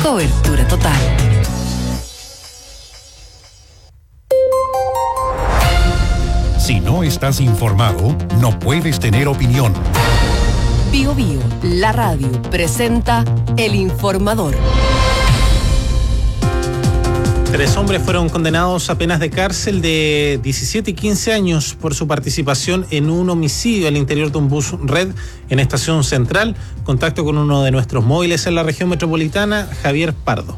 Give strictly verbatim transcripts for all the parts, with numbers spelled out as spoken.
Cobertura total. Si no estás informado, no puedes tener opinión. Bio Bio, la radio, presenta El Informador. Tres hombres fueron condenados a penas de cárcel de diecisiete y quince años por su participación en un homicidio al interior de un bus red en Estación Central. Contacto con uno de nuestros móviles en la región metropolitana, Javier Pardo.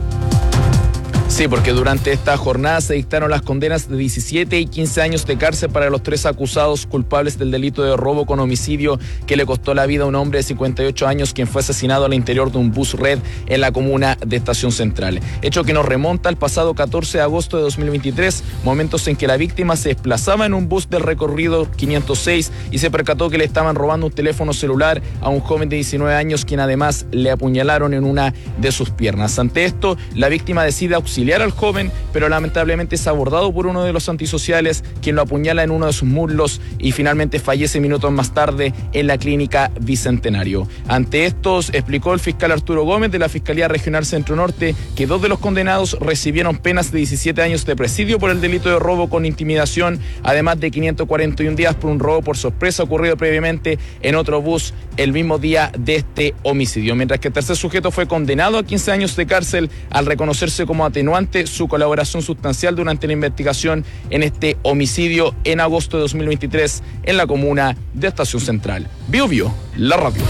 Sí, porque durante esta jornada se dictaron las condenas de diecisiete y quince años de cárcel para los tres acusados culpables del delito de robo con homicidio que le costó la vida a un hombre de cincuenta y ocho años quien fue asesinado al interior de un bus red en la comuna de Estación Central. Hecho que nos remonta al pasado catorce de agosto de dos mil veintitrés, momentos en que la víctima se desplazaba en un bus del recorrido quinientos seis y se percató que le estaban robando un teléfono celular a un joven de diecinueve años quien además le apuñalaron en una de sus piernas. Ante esto, la víctima decide auxiliar al joven, pero lamentablemente es abordado por uno de los antisociales, quien lo apuñala en uno de sus muslos y finalmente fallece minutos más tarde en la clínica Bicentenario. Ante estos, explicó el fiscal Arturo Gómez de la Fiscalía Regional Centro Norte que dos de los condenados recibieron penas de diecisiete años de presidio por el delito de robo con intimidación, además de quinientos cuarenta y un días por un robo por sorpresa ocurrido previamente en otro bus el mismo día de este homicidio, mientras que el tercer sujeto fue condenado a quince años de cárcel al reconocerse como atenuante su colaboración sustancial durante la investigación en este homicidio en agosto de dos mil veintitrés en la comuna de Estación Central. Bio Bio, la radio.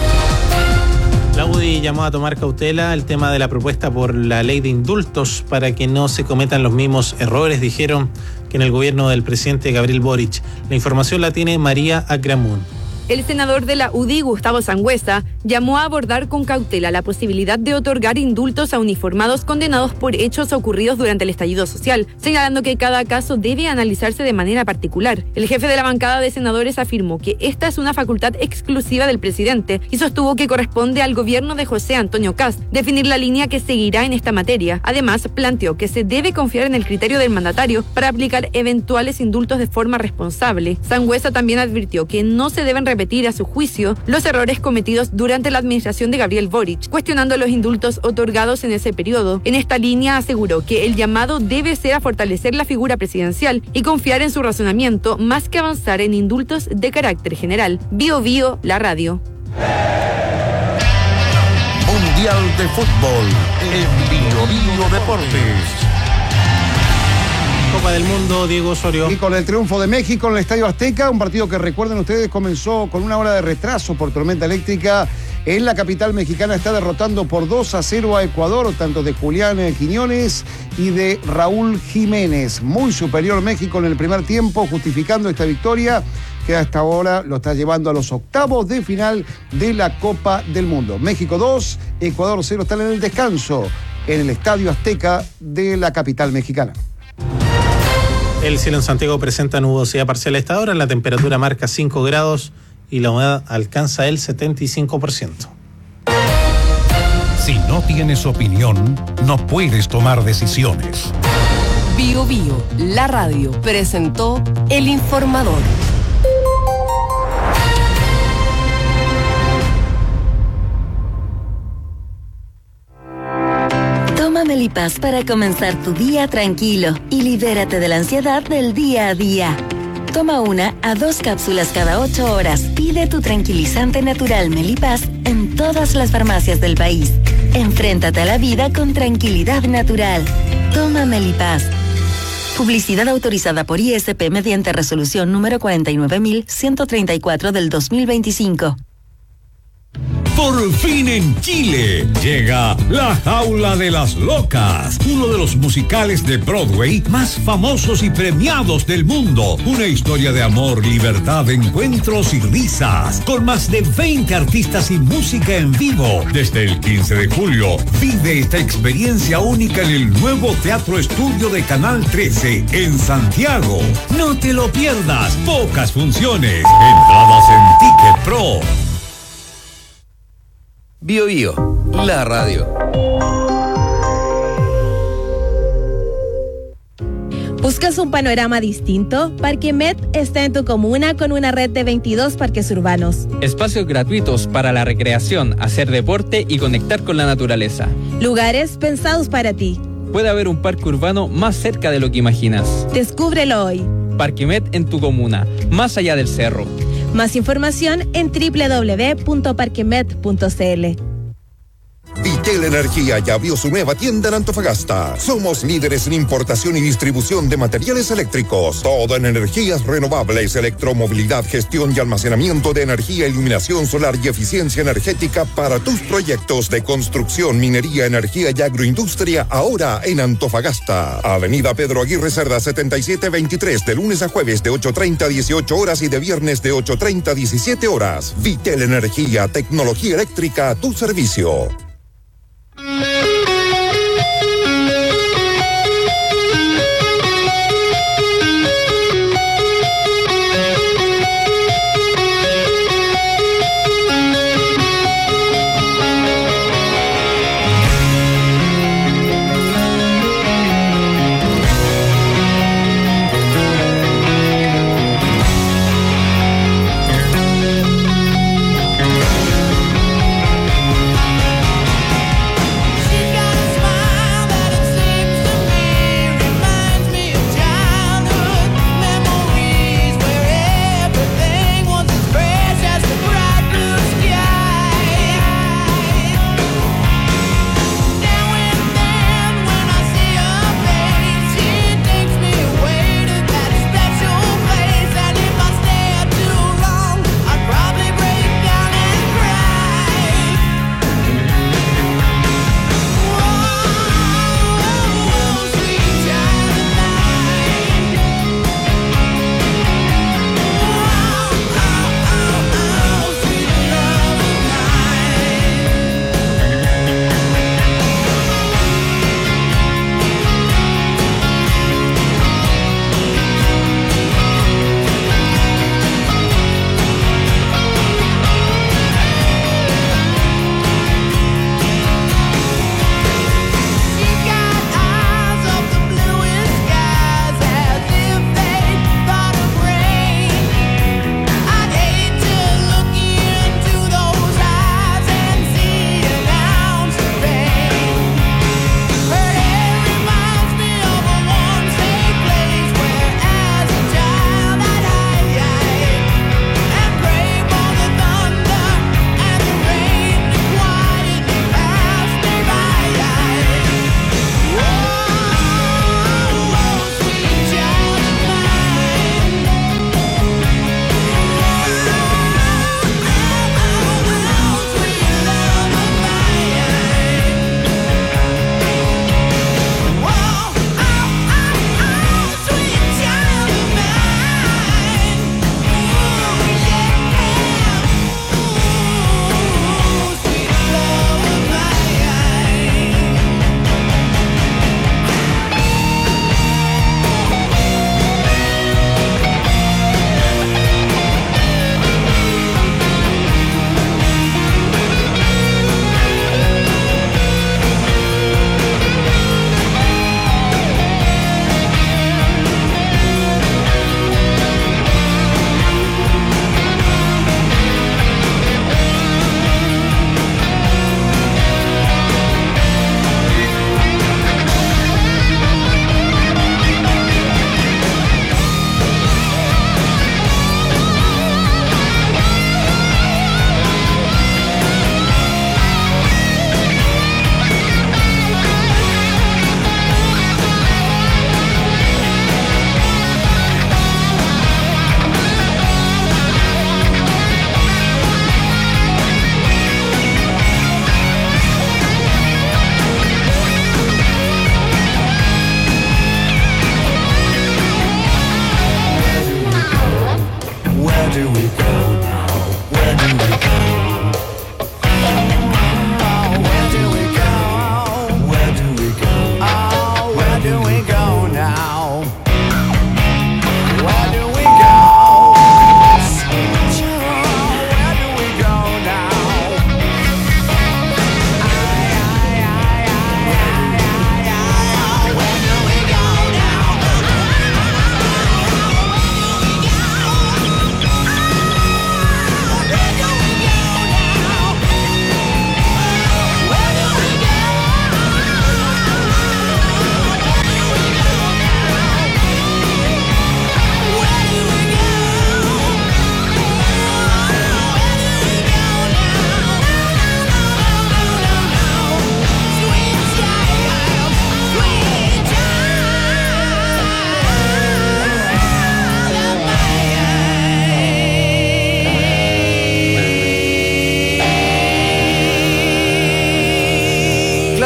La U D I llamó a tomar cautela el tema de la propuesta por la ley de indultos para que no se cometan los mismos errores, dijeron, que en el gobierno del presidente Gabriel Boric. La información la tiene María Agramun. El senador de la U D I, Gustavo Sangüesa, llamó a abordar con cautela la posibilidad de otorgar indultos a uniformados condenados por hechos ocurridos durante el estallido social, señalando que cada caso debe analizarse de manera particular. El jefe de la bancada de senadores afirmó que esta es una facultad exclusiva del presidente y sostuvo que corresponde al gobierno de José Antonio Kast definir la línea que seguirá en esta materia. Además, planteó que se debe confiar en el criterio del mandatario para aplicar eventuales indultos de forma responsable. Sangüesa también advirtió que no se deben repetir a su juicio los errores cometidos durante la administración de Gabriel Boric, cuestionando los indultos otorgados en ese periodo. En esta línea aseguró que el llamado debe ser a fortalecer la figura presidencial y confiar en su razonamiento más que avanzar en indultos de carácter general. Bio Bio, la radio. Mundial de Fútbol en Bio Bio Deportes. Copa del Mundo, Diego Osorio. Y con el triunfo de México en el Estadio Azteca, un partido que recuerden ustedes comenzó con una hora de retraso por tormenta eléctrica. En la capital mexicana está derrotando por dos a cero a Ecuador, tanto de Julián Quiñones y de Raúl Jiménez. Muy superior México en el primer tiempo, justificando esta victoria que hasta ahora lo está llevando a los octavos de final de la Copa del Mundo. México dos, Ecuador cero, están en el descanso en el Estadio Azteca de la capital mexicana. El cielo en Santiago presenta nubosidad parcial a esta hora, la temperatura marca cinco grados y la humedad alcanza el setenta y cinco por ciento. Si no tienes opinión, no puedes tomar decisiones. Bio Bio, la radio, presentó El Informador. Toma Melipaz para comenzar tu día tranquilo y libérate de la ansiedad del día a día. Toma una a dos cápsulas cada ocho horas. Pide tu tranquilizante natural Melipaz en todas las farmacias del país. Enfréntate a la vida con tranquilidad natural. Toma Melipaz. Publicidad autorizada por I S P mediante resolución número cuarenta y nueve mil ciento treinta y cuatro del dos mil veinticinco. Por fin en Chile llega La Jaula de las Locas, uno de los musicales de Broadway más famosos y premiados del mundo. Una historia de amor, libertad, encuentros y risas, con más de veinte artistas y música en vivo. Desde el quince de julio, vive esta experiencia única en el nuevo Teatro Estudio de Canal trece en Santiago. No te lo pierdas, pocas funciones, entradas en Ticket Pro. Bio Bio, la radio. ¿Buscas un panorama distinto? Parquemet está en tu comuna con una red de veintidós parques urbanos. Espacios gratuitos para la recreación, hacer deporte y conectar con la naturaleza. Lugares pensados para ti. Puede haber un parque urbano más cerca de lo que imaginas. Descúbrelo hoy. Parquemet en tu comuna, más allá del cerro. Más información en doble u doble u doble u punto parquemet punto c l. Vitel Energía ya abrió su nueva tienda en Antofagasta. Somos líderes en importación y distribución de materiales eléctricos. Todo en energías renovables, electromovilidad, gestión y almacenamiento de energía, iluminación solar y eficiencia energética para tus proyectos de construcción, minería, energía y agroindustria, ahora en Antofagasta. Avenida Pedro Aguirre Cerda setenta y siete veintitrés, de lunes a jueves de ocho treinta a dieciocho horas y de viernes de ocho treinta a diecisiete horas. Vitel Energía, tecnología eléctrica a tu servicio.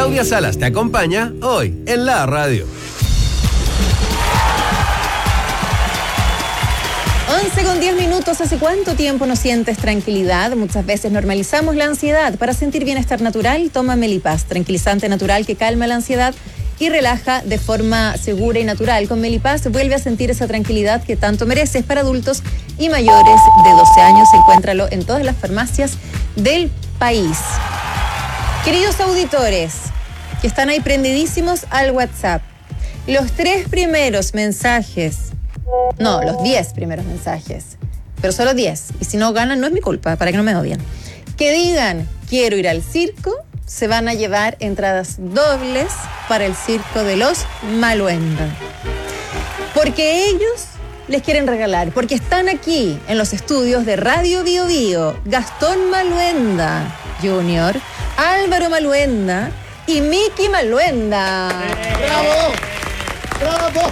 Claudia Salas te acompaña hoy en la radio. once con diez minutos. ¿Hace cuánto tiempo no sientes tranquilidad? Muchas veces normalizamos la ansiedad. Para sentir bienestar natural, toma Melipaz, tranquilizante natural que calma la ansiedad y relaja de forma segura y natural. Con Melipaz vuelve a sentir esa tranquilidad que tanto mereces. Para adultos y mayores de doce años, encuéntralo en todas las farmacias del país. Queridos auditores que están ahí prendidísimos al WhatsApp, los tres primeros mensajes, no, los diez primeros mensajes, pero solo diez, y si no ganan no es mi culpa, para que no me odien, que digan quiero ir al circo, se van a llevar entradas dobles para el circo de los Maluenda. Porque ellos les quieren regalar, porque están aquí en los estudios de Radio Bio Bio, Gastón Maluenda junior, Álvaro Maluenda y Miki Maluenda. ¡Bravo! ¡Bravo!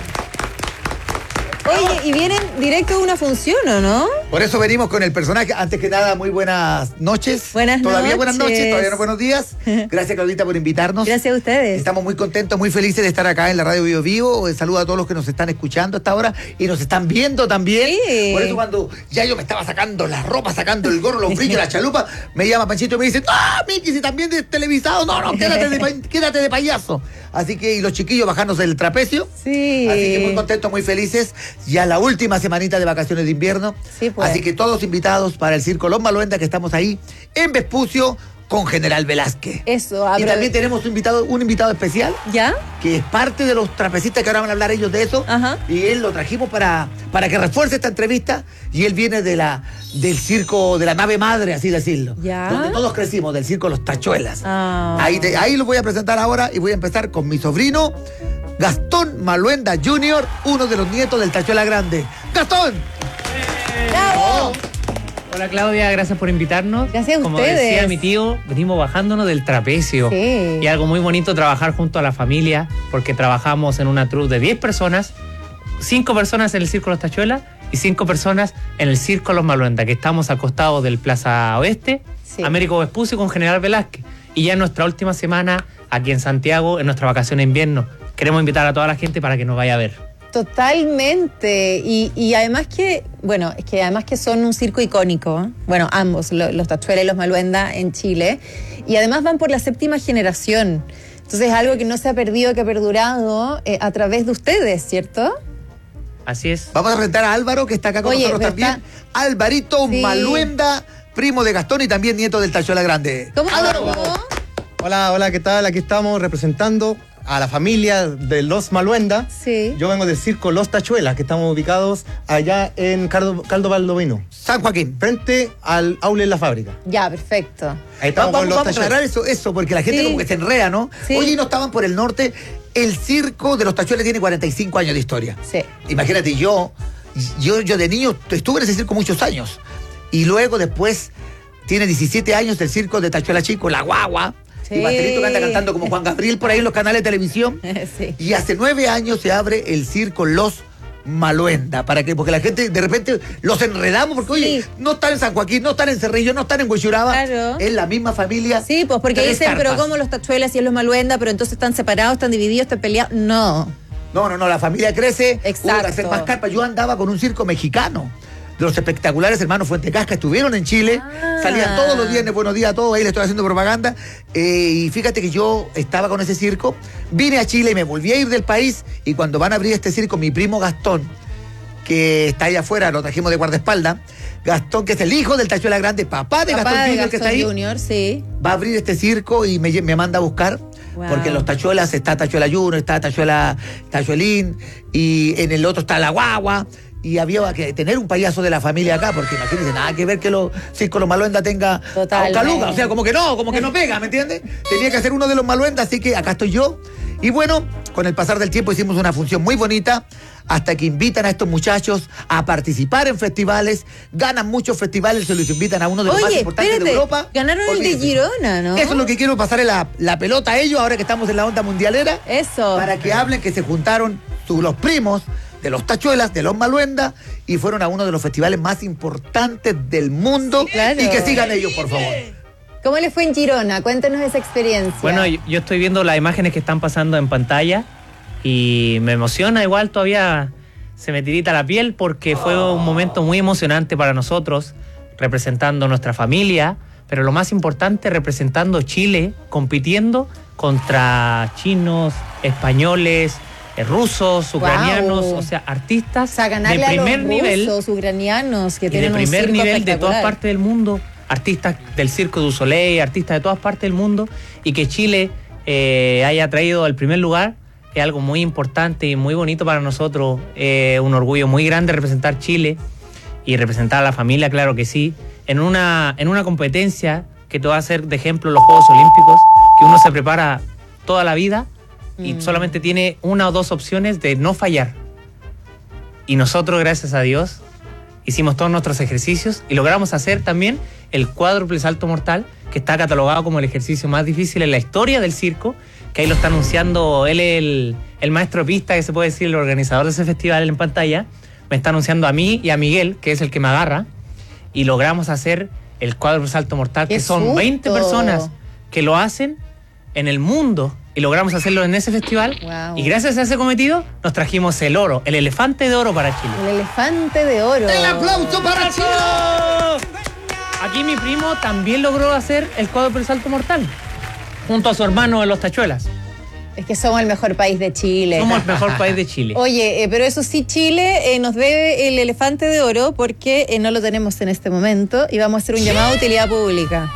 Oye, y vienen directo de una función, ¿o no? Por eso venimos con el personaje. Antes que nada, muy buenas noches. Buenas todavía noches. buenas noches, todavía no buenos días. Gracias, Claudita, por invitarnos. Gracias a ustedes. Estamos muy contentos, muy felices de estar acá en la Radio Bio Vivo. Saludo a todos los que nos están escuchando hasta ahora y nos están viendo también. Sí. Por eso cuando ya yo me estaba sacando la ropa, sacando el gorro, los brillos, la chalupa, me llama Panchito y me dice, ¡ah, Miki, si también de televisado! No, no, quédate de, pa- quédate de payaso. Así que, y los chiquillos bajándose del trapecio. Sí. Así que muy contentos, muy felices. Ya la última semanita de vacaciones de invierno. Sí, pues. Así que todos invitados para el Circo Los Maluenda, que estamos ahí en Vespucio con General Velázquez. Eso, Y también tenemos un invitado, un invitado especial. ¿Ya? Que es parte de los trapecistas, que ahora van a hablar ellos de eso. Ajá. Y él lo trajimos para, para que refuerce esta entrevista. Y él viene de la, del circo, de la nave madre, así decirlo. Ya. Donde todos crecimos, del circo Los Tachuelas. Ah. Ahí, te- ahí lo voy a presentar ahora y voy a empezar con mi sobrino, Gastón Maluenda junior, uno de los nietos del Tachuela Grande. ¡Gastón! ¡Bravo! Hola Claudia, gracias por invitarnos. Gracias a Como ustedes. decía mi tío, venimos bajándonos del trapecio. Sí. Y algo muy bonito trabajar junto a la familia, porque trabajamos en una troupe de diez personas, cinco personas en el Circo Los Tachuelas y cinco personas en el Circo Los Maluenda, que estamos al costado del Plaza Oeste, Sí. Américo Vespucio con General Velázquez. Y ya en nuestra última semana, aquí en Santiago, en nuestra vacación de invierno, queremos invitar a toda la gente para que nos vaya a ver. Totalmente. Y, y además que, bueno, es que además que son un circo icónico, ¿eh? Bueno, ambos, lo- los Tachuelas y los Maluenda en Chile. Y además van por la séptima generación. Entonces es algo que no se ha perdido, que ha perdurado eh, a través de ustedes, ¿cierto? Así es. Vamos a presentar a Álvaro, que está acá con Oye, nosotros pero también. está- Alvarito Sí. Maluenda, primo de Gastón y también nieto del Tachuela Grande. ¿Cómo Álvaro. estuvo? Hola, hola, ¿qué tal? Aquí estamos representando a la familia de los Maluenda. Sí. Yo vengo del circo Los Tachuelas, que estamos ubicados allá en Caldo, Caldo Baldovino, San Joaquín. frente al aula en la fábrica. Ya, perfecto. Ahí estamos Vamos, con los vamos a aclarar Tachuelas. eso, eso, porque la gente Sí. como que se enrea, ¿no? Sí. Oye, no estaban por el norte. El circo de los Tachuelas tiene cuarenta y cinco años de historia. Sí. Imagínate, yo, yo, yo de niño estuve en ese circo muchos años. Y luego después tiene diecisiete años el circo de Tachuela Chico, La Guagua. Sí. Y Pastelito que anda cantando como Juan Gabriel por ahí en los canales de televisión. Sí. Y hace nueve años se abre el circo Los Maluenda. ¿Para qué? Porque la gente de repente los enredamos porque, oye, Sí. no están en San Joaquín, no están en Cerrillo, no están en Huechuraba. Claro. Es la misma familia. Sí, pues porque Tres dicen, pero carpas. como los Tachuelas y los Maluenda, pero entonces están separados, están divididos, están peleados. No. No, no, no, la familia crece. Exacto. Hubo que hacer más carpas. Yo andaba con un circo mexicano. De los espectaculares hermanos Fuentecasca estuvieron en Chile. Ah. Salían todos los viernes, buenos días a todos. Ahí le estoy haciendo propaganda. Eh, y fíjate que yo estaba con ese circo. Vine a Chile y me volví a ir del país. Y cuando van a abrir este circo, mi primo Gastón, que está allá afuera, lo trajimos de guardaespaldas. Gastón, que es el hijo del Tachuela Grande, papá de Papá Gastón de Junior, que está ahí. Gastón Junior, sí. Va a abrir este circo y me, lle- me manda a buscar. Wow. Porque en los Tachuelas está Tachuela Junior, está Tachuela, Tachuelín, y en el otro está La Guagua. Y había que tener un payaso de la familia acá, porque imagínense, nada que ver que los circos Los Maluenda tenga Totalmente. a Caluga. O sea, como que no, como que no pega, ¿me entiendes? Tenía que ser uno de los Maluenda, así que acá estoy yo. Y bueno, con el pasar del tiempo hicimos una función muy bonita, hasta que invitan a estos muchachos a participar en festivales, ganan muchos festivales, se los invitan a uno de los más Oye, importantes espérate, de Europa. ganaron el de Olvídense. Girona, ¿no? Eso es lo que quiero pasarle la, la pelota a ellos, ahora que estamos en la onda mundialera. Eso. Para que hablen que se juntaron su- los primos de los Tachuelas, de los Maluenda, y fueron a uno de los festivales más importantes del mundo. Claro. Y que sigan ellos, por favor. ¿Cómo le fue en Girona? Cuéntenos esa experiencia. Bueno, yo, yo estoy viendo las imágenes que están pasando en pantalla y me emociona, igual todavía se me tirita la piel porque fue un momento muy emocionante para nosotros, representando nuestra familia, pero lo más importante, representando Chile, compitiendo contra chinos, españoles, eh, rusos, ucranianos, Wow. o sea, artistas O sea, ganarle de primer a los nivel rusos, ucranianos que y de tienen un primer circo nivel de espectacular. todas partes del mundo, artistas del Circo du Soleil, artistas de todas partes del mundo, y que Chile eh, haya traído el primer lugar es algo muy importante y muy bonito para nosotros, eh, un orgullo muy grande representar Chile y representar a la familia, claro que sí, en una, en una competencia que te va a hacer de ejemplo los Juegos Olímpicos, que uno se prepara toda la vida y Mm. solamente tiene una o dos opciones de no fallar. Y nosotros, gracias a Dios, hicimos todos nuestros ejercicios y logramos hacer también el cuádruple salto mortal, que está catalogado como el ejercicio más difícil en la historia del circo, que ahí lo está anunciando, él es el, el maestro de pista, que se puede decir, el organizador de ese festival en pantalla, me está anunciando a mí y a Miguel, que es el que me agarra, y logramos hacer el cuádruple salto mortal, ¡Qué que son susto! veinte personas que lo hacen en el mundo, y logramos hacerlo en ese festival, Wow. y gracias a ese cometido nos trajimos el oro, el elefante de oro para Chile. El elefante de oro. ¡El aplauso para Chile! Aquí mi primo también logró hacer el cuádruple salto mortal, junto a su hermano en los Tachuelas. Es que somos el mejor país de Chile. Somos el mejor país de Chile. Oye, eh, pero eso sí, Chile eh, nos debe el elefante de oro porque eh, no lo tenemos en este momento y vamos a hacer un llamado a utilidad pública.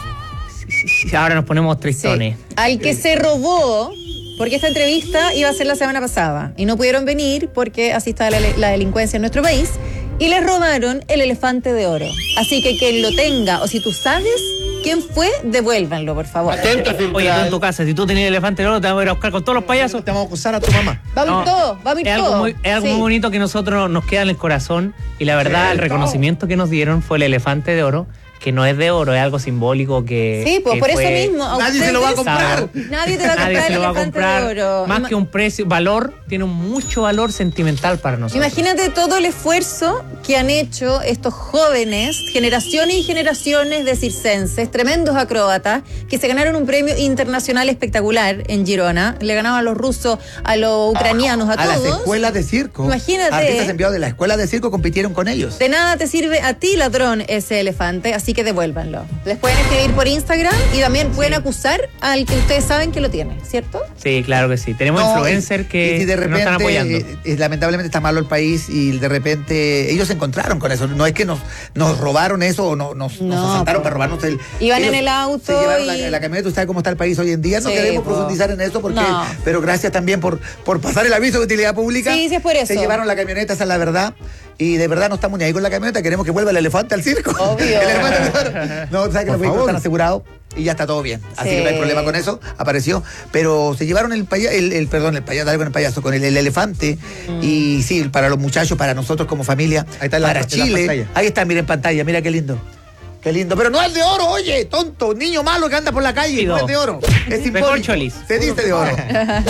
Ahora nos ponemos tristones. Sí. Al que se robó, porque esta entrevista iba a ser la semana pasada y no pudieron venir porque así está la, la delincuencia en nuestro país y les robaron el elefante de oro. Así que quien lo tenga o si tú sabes quién fue, devuélvanlo, por favor. Atento, Oye, tú en tu casa, si tú tenías el elefante de oro, te vamos a ir a buscar con todos los payasos. Te vamos a acusar a tu mamá. Vamos No, a ir todo, vamos a ir Es algo, todo. muy, es algo Sí. muy bonito que nosotros nos queda en el corazón y la verdad, el reconocimiento que nos dieron fue el elefante de oro, que no es de oro, es algo simbólico que. Sí, pues que por eso fue mismo. a Nadie se lo va a ustedes- comprar. Nadie te va a Nadie comprar se el lo va a elefante comprar. de oro. Más Ima- que un precio, valor, tiene un mucho valor sentimental para nosotros. Imagínate todo el esfuerzo que han hecho estos jóvenes, generaciones y generaciones de circenses, tremendos acróbatas, que se ganaron un premio internacional espectacular en Girona. Le ganaban a los rusos, a los ucranianos, a, A las todos. escuelas de circo. Imagínate. Artistas enviados de la escuela de circo compitieron con ellos. De nada te sirve a ti, ladrón, ese elefante, así que devuélvanlo. Les pueden escribir por Instagram y también pueden acusar al que ustedes saben que lo tiene, ¿cierto? Sí, claro que sí. Tenemos No, influencers y- que y si de nos repente, están apoyando. eh, eh, lamentablemente está malo el país y de repente ellos se encontraron con eso. No es que nos, nos robaron eso o no, nos, No, nos asaltaron pues. para robarnos el. Iban ellos en el auto Se llevaron y- la, la camioneta. Usted sabe cómo está el país hoy en día. No Sí, queremos po. profundizar en eso, porque, No. pero gracias también por, por pasar el aviso de utilidad pública. Sí, sí, es por eso. Se llevaron la camioneta, esa es la verdad. Y de verdad no estamos ni ahí con la camioneta. Queremos que vuelva el elefante al circo. Obvio. El elefante al circo. No, sabes que Por los vehículos favor. están asegurados y ya está todo bien. Así Sí. que no hay problema con eso. Apareció. Pero se llevaron el payaso, el, el- perdón, el payaso, dale con el payaso, con el, el elefante. Mm. Y sí, para los muchachos, para nosotros como familia, Ahí está en la- para en la Chile. pantalla. Ahí está, mira en pantalla, mira qué lindo. Qué lindo. Pero no es de oro, oye, tonto, niño malo que anda por la calle. Pido. No es de oro. Es Mejor simbólico. cholis. Se dice de oro.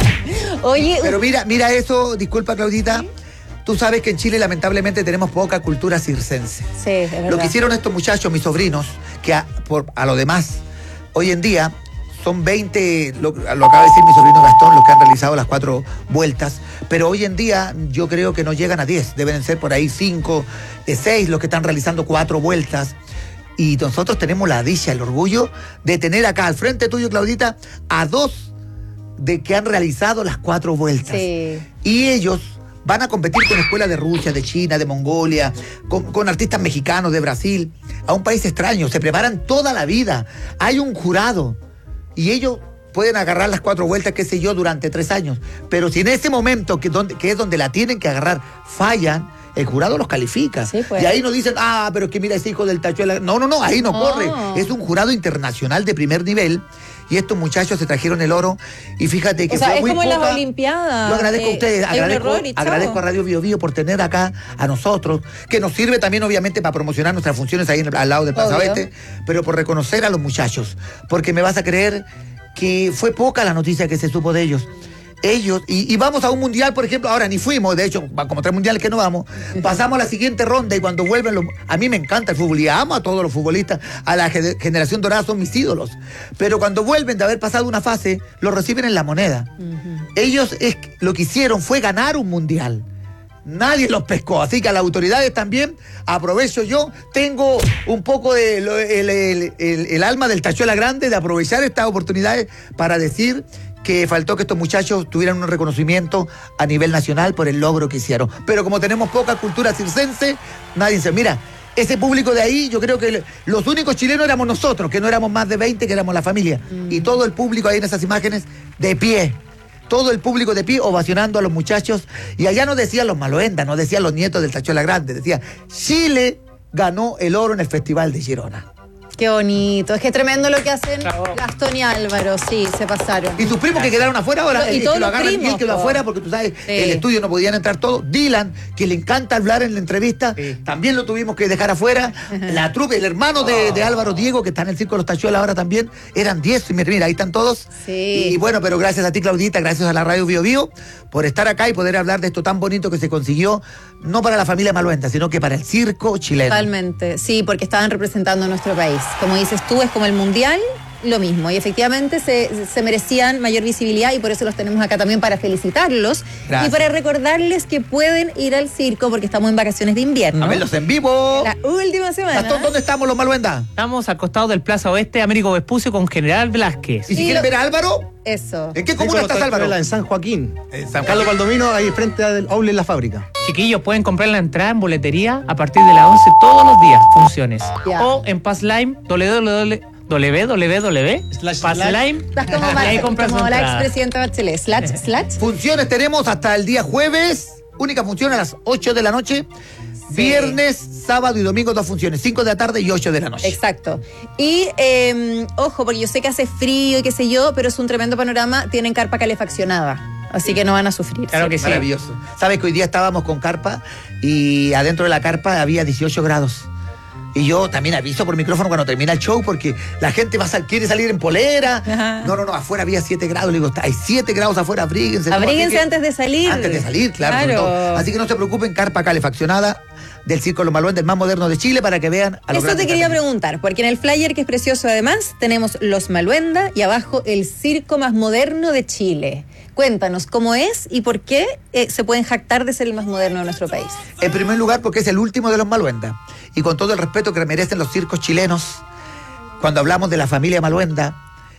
Oye, Pero mira, mira eso, disculpa Claudita. Tú sabes que en Chile lamentablemente tenemos poca cultura circense. sí, es verdad. Lo que hicieron estos muchachos, mis sobrinos, que a, por, a lo demás, hoy en día son veinte, lo, lo acaba de decir mi sobrino Gastón, los que han realizado las cuatro vueltas, pero hoy en día yo creo que no llegan a diez, deben ser por ahí cinco, seis los que están realizando cuatro vueltas. Y nosotros tenemos la dicha, el orgullo de tener acá al frente tuyo, Claudita, a dos de que han realizado las cuatro vueltas. Sí. Y ellos van a competir con escuelas de Rusia, de China, de Mongolia, con, con artistas mexicanos, de Brasil, a un país extraño. Se preparan toda la vida. Hay un jurado y ellos pueden agarrar las cuatro vueltas, qué sé yo, durante tres años. Pero si en ese momento, que, donde, que es donde la tienen que agarrar, fallan, el jurado los califica. Sí, pues. Y ahí no dicen, ah, pero es que mira ese hijo del Tachuela. No, no, no, ahí no, No. corre. Es un jurado internacional de primer nivel. Y estos muchachos se trajeron el oro. Y fíjate que O sea, fue es muy como en las poca- Olimpiadas. Yo agradezco a Eh, ustedes, hay un agradezco, error y chao. agradezco a Radio Bio Bio por tener acá a nosotros, que nos sirve también obviamente para promocionar nuestras funciones ahí en el- al lado del Plaza Obvio. Oeste, pero por reconocer a los muchachos, porque me vas a creer que fue poca la noticia que se supo de ellos. ellos, y, y vamos a un mundial, por ejemplo, ahora ni fuimos, de hecho, como tres mundiales que no vamos, pasamos a la siguiente ronda y cuando vuelven, los, a mí me encanta el fútbol y amo a todos los futbolistas, a la generación dorada son mis ídolos, pero cuando vuelven de haber pasado una fase, los reciben en la moneda. Uh-huh. Ellos es, lo que hicieron fue ganar un mundial. Nadie los pescó, así que a las autoridades también aprovecho yo, tengo un poco de el, el, el, el, el alma del Tachuela Grande de aprovechar estas oportunidades para decir que faltó que estos muchachos tuvieran un reconocimiento a nivel nacional por el logro que hicieron. Pero como tenemos poca cultura circense, nadie se mira. Ese público de ahí, yo creo que los únicos chilenos éramos nosotros, que no éramos más de veinte, que éramos la familia. Mm. Y todo el público ahí en esas imágenes de pie. Todo el público de pie ovacionando a los muchachos. Y allá no decían los Maloendas, no decían los nietos del Tachuela Grande. Decía, Chile ganó el oro en el Festival de Girona. Qué bonito. Es que tremendo lo que hacen Gastón y Álvaro. Sí, se pasaron. Y sus primos que quedaron afuera ahora. Y el, todos que lo los agarran primos, bien, que lo po. afuera, porque tú sabes, Sí. el estudio no podían entrar todos. Dylan, que le encanta hablar en la entrevista, sí. También lo tuvimos que dejar afuera. La trupe, el hermano de, de Álvaro, Diego, que está en el Circo de los Tachuelas ahora también, eran diez. Y mira, mira, ahí están todos. Sí. Y bueno, pero gracias a ti, Claudita, gracias a la Radio Bio Bio, por estar acá y poder hablar de esto tan bonito que se consiguió, no para la familia Maluenda, sino que para el circo chileno. Totalmente, sí, porque estaban representando a nuestro país. Como dices tú, es como el mundial, lo mismo. Y efectivamente se, se merecían mayor visibilidad y por eso los tenemos acá también para felicitarlos. Gracias. Y para recordarles que pueden ir al circo porque estamos en vacaciones de invierno. A verlos en vivo. La última semana. Gastón, ¿dónde estamos los Maluenda? Estamos al costado del Plaza Oeste, Américo Vespucio con General Velázquez. ¿Y si Y quieren lo- ver a Álvaro? Eso. ¿En qué comuna estás, Álvaro? En San Joaquín. En San Carlos Valdomino, ahí frente al Aule en la fábrica. Chiquillos, pueden comprar la entrada en boletería a partir de las once todos los días, funciones. Ya. O en Passlime, www. www. Passlime. Estás como, Y Mar- ahí compras como su la entrada. expresidenta Bachelet. Slash, slash. Funciones tenemos hasta el día jueves. Única función a las ocho de la noche. Viernes, sábado y domingo dos funciones. cinco de la tarde y ocho de la noche. Exacto. Y eh, ojo, porque yo sé que hace frío y qué sé yo, pero es un tremendo panorama. Tienen carpa calefaccionada. Así que no van a sufrir. Claro que sí. Maravilloso. Sabes que hoy día estábamos con carpa y adentro de la carpa había dieciocho grados. Y yo también aviso por micrófono cuando termina el show porque la gente va a sal- quiere salir en polera. Ajá. No, no, no, afuera había siete grados. Le digo, hay siete grados afuera, abríguense. Abríguense Así que- antes de salir. Antes de salir, claro. Claro. sobre todo. Así que no se preocupen, carpa calefaccionada del Circo Los Maluendas, el más moderno de Chile, para que vean a los Eso grandes te quería artistas. preguntar, porque en el flyer, que es precioso además, tenemos Los Maluenda y abajo el circo más moderno de Chile. Cuéntanos cómo es y por qué eh, se pueden jactar de ser el más moderno de nuestro país. En primer lugar, porque es el último de los Maluenda. Y con todo el respeto que merecen los circos chilenos, cuando hablamos de la familia Maluenda,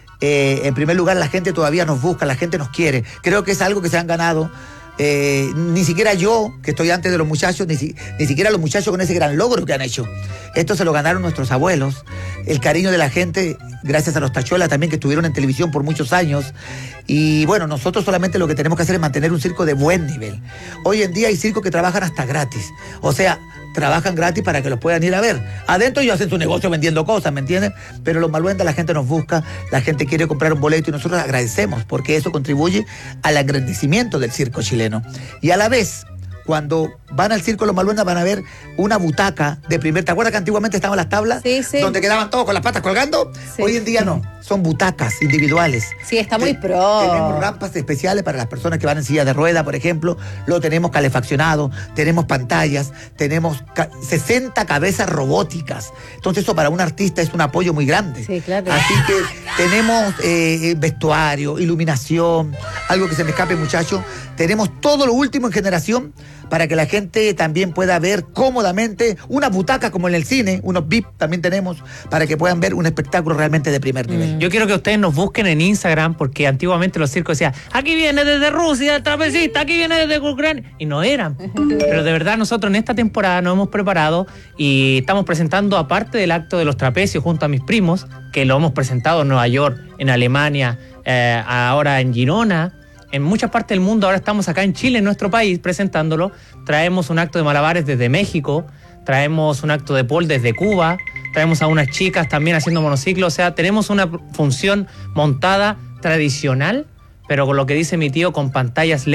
eh, en primer lugar la gente todavía nos busca, la gente nos quiere. Creo que es algo que se han ganado. Eh, ni siquiera yo, que estoy antes de los muchachos, ni, si- ni siquiera los muchachos con ese gran logro que han hecho. Esto se lo ganaron nuestros abuelos, el cariño de la gente, gracias a los Tachuelas también, que estuvieron en televisión por muchos años. Y bueno, nosotros solamente lo que tenemos que hacer es mantener un circo de buen nivel. Hoy en día hay circos que trabajan hasta gratis. O sea, trabajan gratis para que los puedan ir a ver. Adentro ellos hacen su negocio vendiendo cosas, ¿me entienden? Pero los Maluendas, la gente nos busca, la gente quiere comprar un boleto y nosotros agradecemos porque eso contribuye al engrandecimiento del circo chileno. Y a la vez, cuando van al circo Los Maluendas van a ver una butaca de primer... ¿Te acuerdas que antiguamente estaban las tablas? Sí, sí. Donde quedaban todos con las patas colgando. Sí. Hoy en día no, son butacas individuales. Sí, está muy Te- pro. Tenemos rampas especiales para las personas que van en silla de rueda, por ejemplo. Lo tenemos calefaccionado, tenemos pantallas, tenemos ca- sesenta cabezas robóticas. Entonces eso para un artista es un apoyo muy grande. Sí, claro. Así que tenemos eh, vestuario, iluminación, algo que se me escape, muchachos. Tenemos todo lo último en generación para que la gente también pueda ver cómodamente una butaca como en el cine, unos V I P también tenemos, para que puedan ver un espectáculo realmente de primer nivel. Yo quiero que ustedes nos busquen en Instagram porque antiguamente los circos decían, aquí viene desde Rusia el trapecista, aquí viene desde Ucrania, y no eran. Pero de verdad nosotros en esta temporada nos hemos preparado y estamos presentando, aparte del acto de los trapecios junto a mis primos, que lo hemos presentado en Nueva York, en Alemania, eh, ahora en Girona, en muchas partes del mundo. Ahora estamos acá en Chile, en nuestro país, presentándolo. Traemos un acto de malabares desde México, traemos un acto de pole desde Cuba, traemos a unas chicas también haciendo monociclo. O sea, tenemos una función montada tradicional, pero con lo que dice mi tío, con pantallas L E D,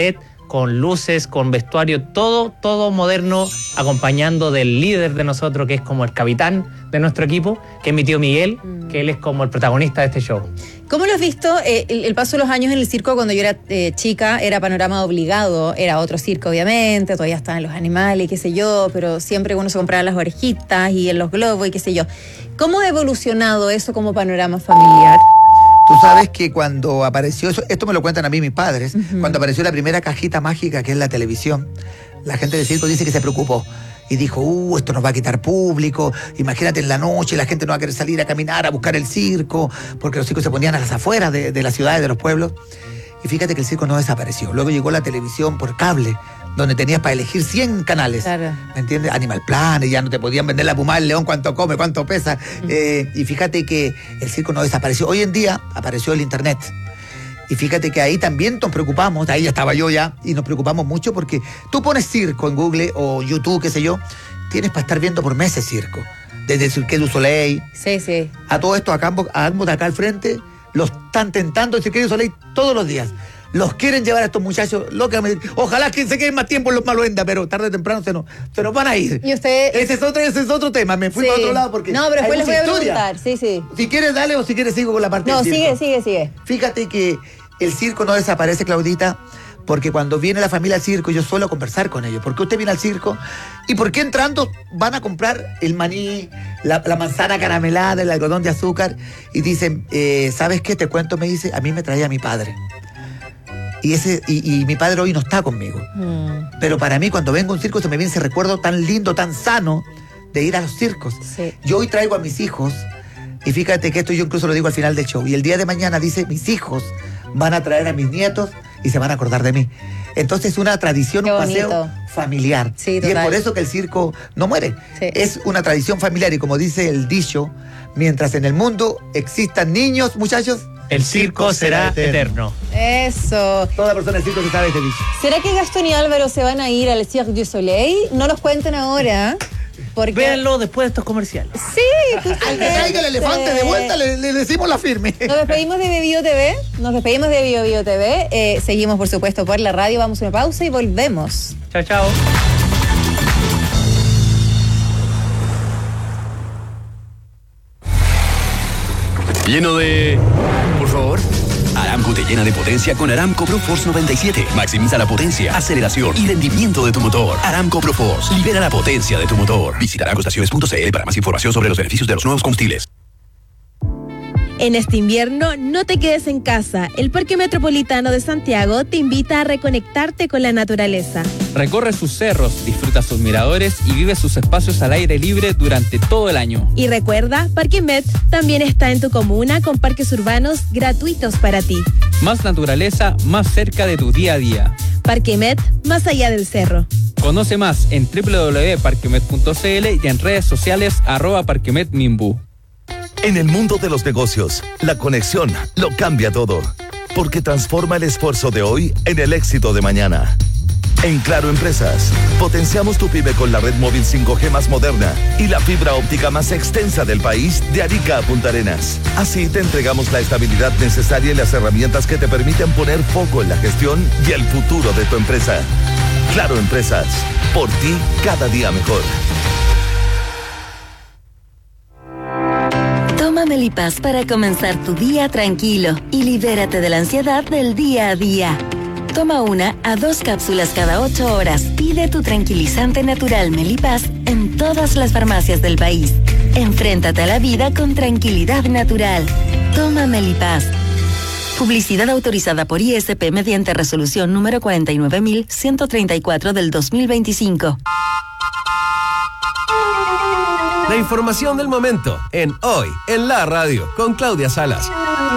con luces, con vestuario, todo, todo moderno, acompañando del líder de nosotros, que es como el capitán de nuestro equipo, que es mi tío Miguel, mm. que él es como el protagonista de este show. ¿Cómo lo has visto? Eh, el, el paso de los años en el circo, cuando yo era eh, chica, era panorama obligado, era otro circo obviamente, todavía estaban los animales y qué sé yo, pero siempre uno se compraba las orejitas y en los globos y qué sé yo. ¿Cómo ha evolucionado eso como panorama familiar? Tú sabes que cuando apareció eso, esto me lo cuentan a mí mis padres, uh-huh. cuando apareció la primera cajita mágica que es la televisión, la gente del circo dice que se preocupó y dijo, uh, esto nos va a quitar público, imagínate en la noche la gente no va a querer salir a caminar a buscar el circo, porque los circos se ponían a las afueras de, de las ciudades, de los pueblos, y fíjate que el circo no desapareció. Luego llegó la televisión por cable, donde tenías para elegir cien canales, claro. ¿Me entiendes? Animal Planet, ya no te podían vender la puma del león, cuánto come, cuánto pesa. Uh-huh. Eh, y fíjate que el circo no desapareció. Hoy en día apareció el internet. Y fíjate que ahí también nos preocupamos, ahí ya estaba yo ya, y nos preocupamos mucho porque tú pones circo en Google o YouTube, qué sé yo, tienes para estar viendo por meses circo. Desde el Cirque du Soleil. Sí, sí. A todo esto, acá, ambos de acá al frente, los están tentando el Cirque du Soleil todos los días. Los quieren llevar a estos muchachos, locamente. Ojalá que se queden más tiempo en los Maluenda, pero tarde o temprano se nos, se nos van a ir. ¿Y usted? Ese es otro, ese es otro tema. Me fui sí. para otro lado porque. No, pero después les voy a historia. preguntar. Sí, sí. Si quieres, dale, o si quieres, sigo con la parte No, del circo. sigue, sigue, sigue. Fíjate que el circo no desaparece, Claudita, porque cuando viene la familia al circo, yo suelo conversar con ellos. ¿Por qué usted viene al circo? ¿Y por qué entrando van a comprar el maní, la, la manzana caramelada, el algodón de azúcar? Y dicen, eh, ¿sabes qué? Te cuento, me dice, a mí me traía mi padre. Y, ese, y, y mi padre hoy no está conmigo. Mm. Pero para mí, cuando vengo a un circo, se me viene ese recuerdo tan lindo, tan sano de ir a los circos. Sí. Yo hoy traigo a mis hijos, y fíjate que esto yo incluso lo digo al final del show, y el día de mañana dice, mis hijos van a traer a mis nietos y se van a acordar de mí. Entonces es una tradición, un paseo familiar. Sí, y es por eso que el circo no muere. Sí. Es una tradición familiar, y como dice el dicho, mientras en el mundo existan niños, muchachos, el circo será eterno. Eso. Toda persona del circo se sabe este dicho. ¿Será que Gastón y Álvaro se van a ir al Cirque du Soleil? No nos cuenten ahora. Porque... Véanlo después de estos comerciales. Sí, tú al que traiga el elefante de vuelta le, le decimos la firme. Nos despedimos de Bio T V. Nos despedimos de Bio Bio T V. Eh, seguimos, por supuesto, por la radio. Vamos a una pausa y volvemos. Chao, chao. Lleno de... Por favor. Aramco te llena de potencia con Aramco ProForce noventa y siete. Maximiza la potencia, aceleración y rendimiento de tu motor. Aramco ProForce. Libera la potencia de tu motor. Visita aramco estaciones punto c l para más información sobre los beneficios de los nuevos combustibles. En este invierno, no te quedes en casa. El Parque Metropolitano de Santiago te invita a reconectarte con la naturaleza. Recorre sus cerros, disfruta sus miradores y vive sus espacios al aire libre durante todo el año. Y recuerda, Parque Met también está en tu comuna con parques urbanos gratuitos para ti. Más naturaleza, más cerca de tu día a día. Parque Met, más allá del cerro. Conoce más en doble u doble u doble u punto parquemet punto c l y en redes sociales arroba parquemetmimbu. En el mundo de los negocios, la conexión lo cambia todo, porque transforma el esfuerzo de hoy en el éxito de mañana. En Claro Empresas, potenciamos tu pyme con la red móvil cinco G más moderna y la fibra óptica más extensa del país de Arica a Punta Arenas. Así te entregamos la estabilidad necesaria y las herramientas que te permiten poner foco en la gestión y el futuro de tu empresa. Claro Empresas, por ti cada día mejor. Toma Melipaz para comenzar tu día tranquilo y libérate de la ansiedad del día a día. Toma una a dos cápsulas cada ocho horas. Pide tu tranquilizante natural Melipaz en todas las farmacias del país. Enfréntate a la vida con tranquilidad natural. Toma Melipaz. Publicidad autorizada por I S P mediante resolución número cuarenta y nueve mil ciento treinta y cuatro del dos mil veinticinco. La información del momento en Hoy en la Radio con Claudia Salas.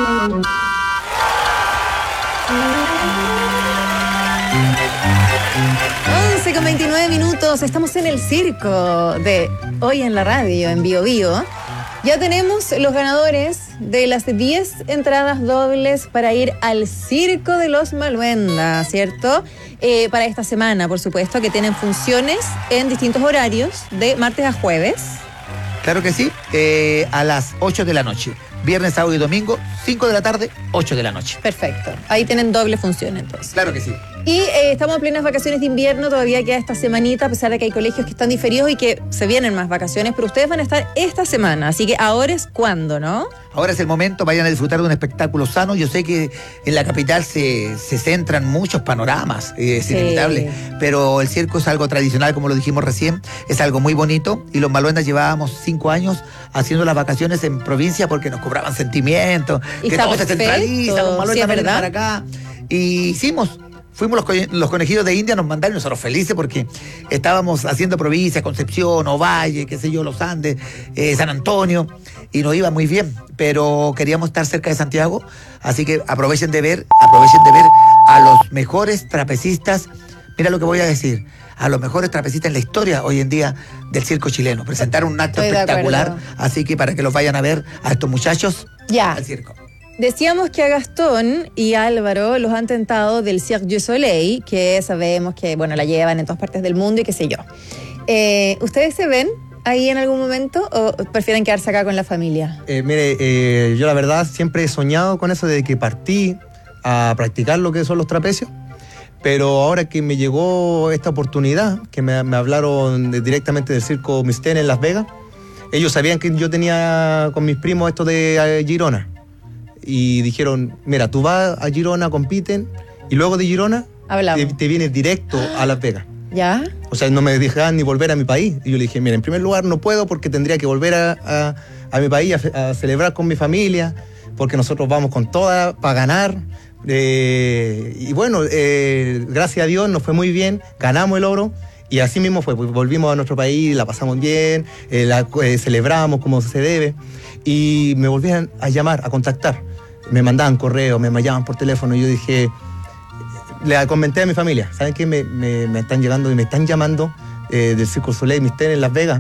once con veintinueve minutos, estamos en el circo de Hoy en la Radio, en Bio Bio. Ya tenemos los ganadores de las diez entradas dobles para ir al Circo de los Maluenda, ¿cierto? Eh, para esta semana, por supuesto, que tienen funciones en distintos horarios, de martes a jueves. Claro que sí, eh, a las ocho de la noche. viernes, sábado y domingo, cinco de la tarde, ocho de la noche. Perfecto. Ahí tienen doble función entonces. Claro que sí. Y eh, estamos en plenas vacaciones de invierno, todavía queda esta semanita, a pesar de que hay colegios que están diferidos y que se vienen más vacaciones, pero ustedes van a estar esta semana, así que ahora es cuando, ¿no? Ahora es el momento, vayan a disfrutar de un espectáculo sano. Yo sé que en la capital se, se centran muchos panoramas, eh, es Sí. inevitable, pero el circo es algo tradicional, como lo dijimos recién, es algo muy bonito, y los Maluendas llevábamos cinco años haciendo las vacaciones en provincia porque nos cobraban sentimientos, Y que está todo se perfecto, centraliza, los sí, Maluendas es vienen verdad. para acá, y hicimos. Fuimos los, co- los conejillos de India, nos mandaron nosotros felices porque estábamos haciendo provincias, Concepción, Ovalle, qué sé yo, Los Andes, eh, San Antonio, y nos iba muy bien, pero queríamos estar cerca de Santiago, así que aprovechen de ver, aprovechen de ver a los mejores trapecistas. Mira lo que voy a decir, a los mejores trapecistas en la historia hoy en día del circo chileno. Presentaron un acto Estoy de espectacular, acuerdo. así que para que los vayan a ver a estos muchachos Ya. al circo. Decíamos que a Gastón y a Álvaro los han tentado del Cirque du Soleil, que sabemos que, bueno, la llevan en todas partes del mundo y qué sé yo. Eh, ¿Ustedes se ven ahí en algún momento o prefieren quedarse acá con la familia? Eh, mire, eh, yo la verdad siempre he soñado con eso desde que partí a practicar lo que son los trapecios, pero ahora que me llegó esta oportunidad, que me, me hablaron de- directamente del circo Mistén en Las Vegas, ellos sabían que yo tenía con mis primos esto de eh, Girona, y dijeron, mira, tú vas a Girona, compiten, y luego de Girona Hablamos. te, te vienes directo a Las Vegas. ¿Ya? O sea, no me dejaban ni volver a mi país. Y yo le dije, mira, en primer lugar no puedo porque tendría que volver a, a- a mi país a, fe- a celebrar con mi familia, porque nosotros vamos con toda para ganar. Eh, y bueno, eh, gracias a Dios nos fue muy bien, ganamos el oro. Y así mismo fue, pues volvimos a nuestro país, la pasamos bien, eh, la, eh, celebramos como se debe. Y me volvían a llamar, a contactar. Me mandaban correos, me llamaban por teléfono. Y yo dije, le comenté a mi familia, ¿saben qué? Me, me- me están llegando y me están llamando eh, del Circo du Soleil Mystère en Las Vegas,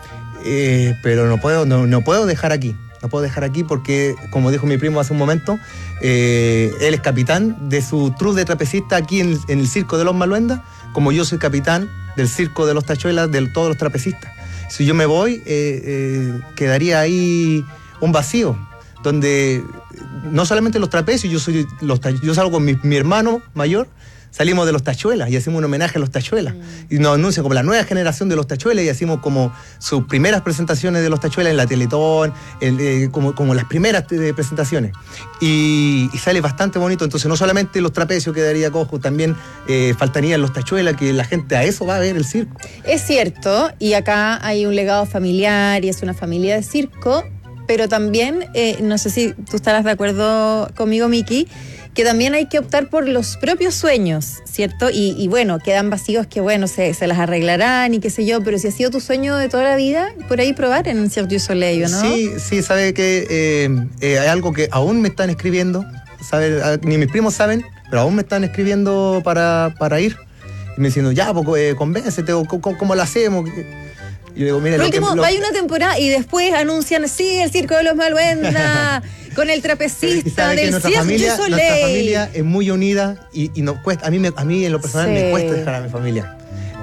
eh, pero no puedo, no, no puedo dejar aquí, no puedo dejar aquí porque, como dijo mi primo hace un momento, eh, él es capitán de su troupe de trapecistas aquí en, en el Circo de los Maluendas, como yo soy capitán del Circo de los Tachuelas, de todos los trapecistas. Si yo me voy, eh, eh, quedaría ahí un vacío, donde no solamente los trapecios, yo soy los ta- yo salgo con mi, mi hermano mayor, salimos de los Tachuelas y hacemos un homenaje a los Tachuelas. Y nos anuncian como la nueva generación de los Tachuelas y hacemos como sus primeras presentaciones de los Tachuelas en la Teletón, en, eh, como, como las primeras eh, presentaciones. Y, y sale bastante bonito. Entonces no solamente los trapecios quedaría cojo, también eh, faltarían los Tachuelas, que la gente a eso va a ver el circo. Es cierto, y acá hay un legado familiar y es una familia de circo, pero también, eh, no sé si tú estarás de acuerdo conmigo, Miki, que también hay que optar por los propios sueños, ¿cierto? Y, y bueno, quedan vacíos que, bueno, se, se las arreglarán y qué sé yo, pero si ha sido tu sueño de toda la vida, por ahí probar en el Cirque du Soleil, ¿no? Sí, sí, sabe que eh, eh, hay algo que aún me están escribiendo, sabe, a- ni mis primos saben, pero aún me están escribiendo para, para ir. Y me diciendo, ya, pues, eh, convéncete, o ¿cómo, cómo lo hacemos? Y yo digo, mira, Por lo que- último, lo- hay una temporada y después anuncian, sí, el Circo de los Maluendas, con el y trapecista sabe que del nuestra Cirque familia, du nuestra Soleil. familia es muy unida y, y nos cuesta, a mí, me- a mí en lo personal Sí. me cuesta dejar a mi familia.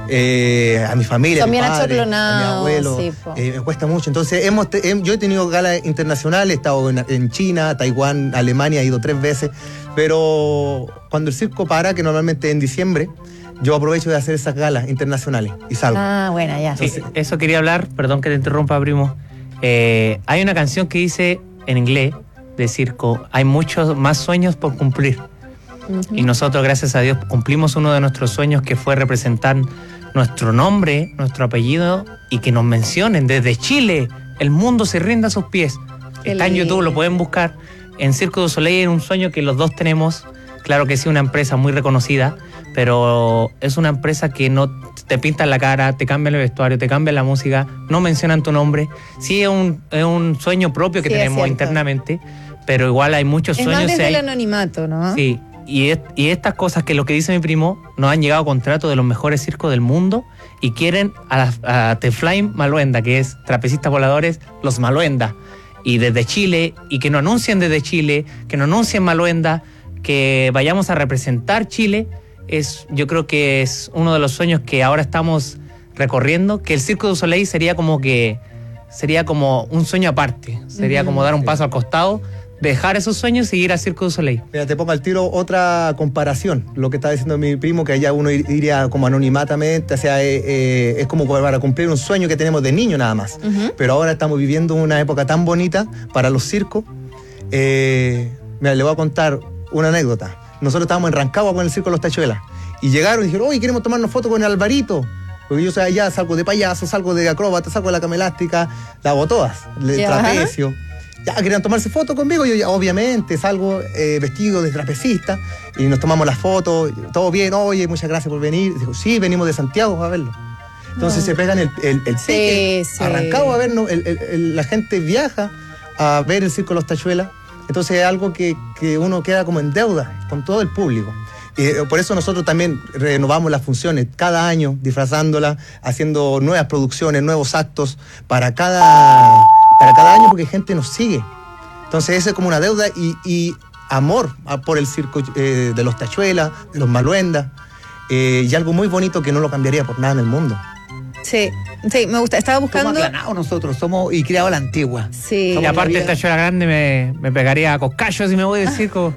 Eh, a mi familia, Son a mi bien padre, a mi achorlonados, abuelo, sí, po. eh, me cuesta mucho. Entonces, hemos te- hem- yo he tenido galas internacionales, he estado en, en China, Taiwán, Alemania, he ido tres veces, pero cuando el circo para, que normalmente es en diciembre, yo aprovecho de hacer esas galas internacionales y salgo. Ah, buena, ya. Sí, eso quería hablar, perdón que te interrumpa, primo. Eh, hay una canción que dice en inglés de circo, hay muchos más sueños por cumplir. Y nosotros, gracias a Dios, cumplimos uno de nuestros sueños, que fue representar nuestro nombre, nuestro apellido, y que nos mencionen desde Chile. El mundo se rinda a sus pies. Qué Está en lindo. YouTube, lo pueden buscar. En Circo du Soleil es un sueño que los dos tenemos. Claro que sí, una empresa muy reconocida, pero es una empresa que no te pintan la cara, te cambian el vestuario, te cambian la música, no mencionan tu nombre. Sí, es un, es un sueño propio que Sí, es tenemos cierto. internamente, pero igual hay muchos Es sueños. más desde hay- el anonimato, ¿no? Sí, y, es- y estas cosas que lo que dice mi primo, nos han llegado contratos de los mejores circos del mundo y quieren a, la- a The Flying Maluenda, que es trapecistas voladores, los Maluenda. Y desde Chile, y que nos anuncien desde Chile, que nos anuncien Maluenda, que vayamos a representar Chile, es, yo creo que es uno de los sueños que ahora estamos recorriendo, que el Circo du Soleil sería como que sería como un sueño aparte. Sería uh-huh. como dar un paso al costado, dejar esos sueños y seguir a Cirque du Soleil. Mira, te pongo al tiro otra comparación. Lo que está diciendo mi primo, que allá uno iría como anonimatamente, o sea, eh, eh, es como para cumplir un sueño que tenemos de niño nada más. Uh-huh. Pero ahora estamos viviendo una época tan bonita para los circos. Eh, mira, le voy a contar una anécdota. Nosotros estábamos en Rancagua con el Circo Los Tachuelas y llegaron y dijeron, oye, queremos tomarnos fotos con el Alvarito. Porque yo, o sea, ya salgo de payaso, salgo de acróbata, salgo de la cama elástica, la hago todas, el trapecio. Ya querían tomarse fotos conmigo, yo ya obviamente salgo eh, vestido de trapecista y nos tomamos las fotos, todo bien, oye, muchas gracias por venir. Digo, sí, venimos de Santiago a verlo. Entonces no. se pegan el, el, el ticket, sí, sí. arrancado a vernos, el, el, el, la gente viaja a ver el Circo Los Tachuelas, entonces es algo que, que uno queda como en deuda con todo el público. Y por eso nosotros también renovamos las funciones cada año, disfrazándolas, haciendo nuevas producciones, nuevos actos para cada... para cada año, porque gente nos sigue. Entonces esa es como una deuda y, y amor por el circo eh, de los Tachuelas, de los Maluendas, eh, y algo muy bonito que no lo cambiaría por nada en el mundo. Sí, sí, me gusta. Estaba buscando... Somos aplanados nosotros, somos y criados a la antigua. Sí. Y aparte el Tachuela grande me, me pegaría a coscallos si me voy del circo.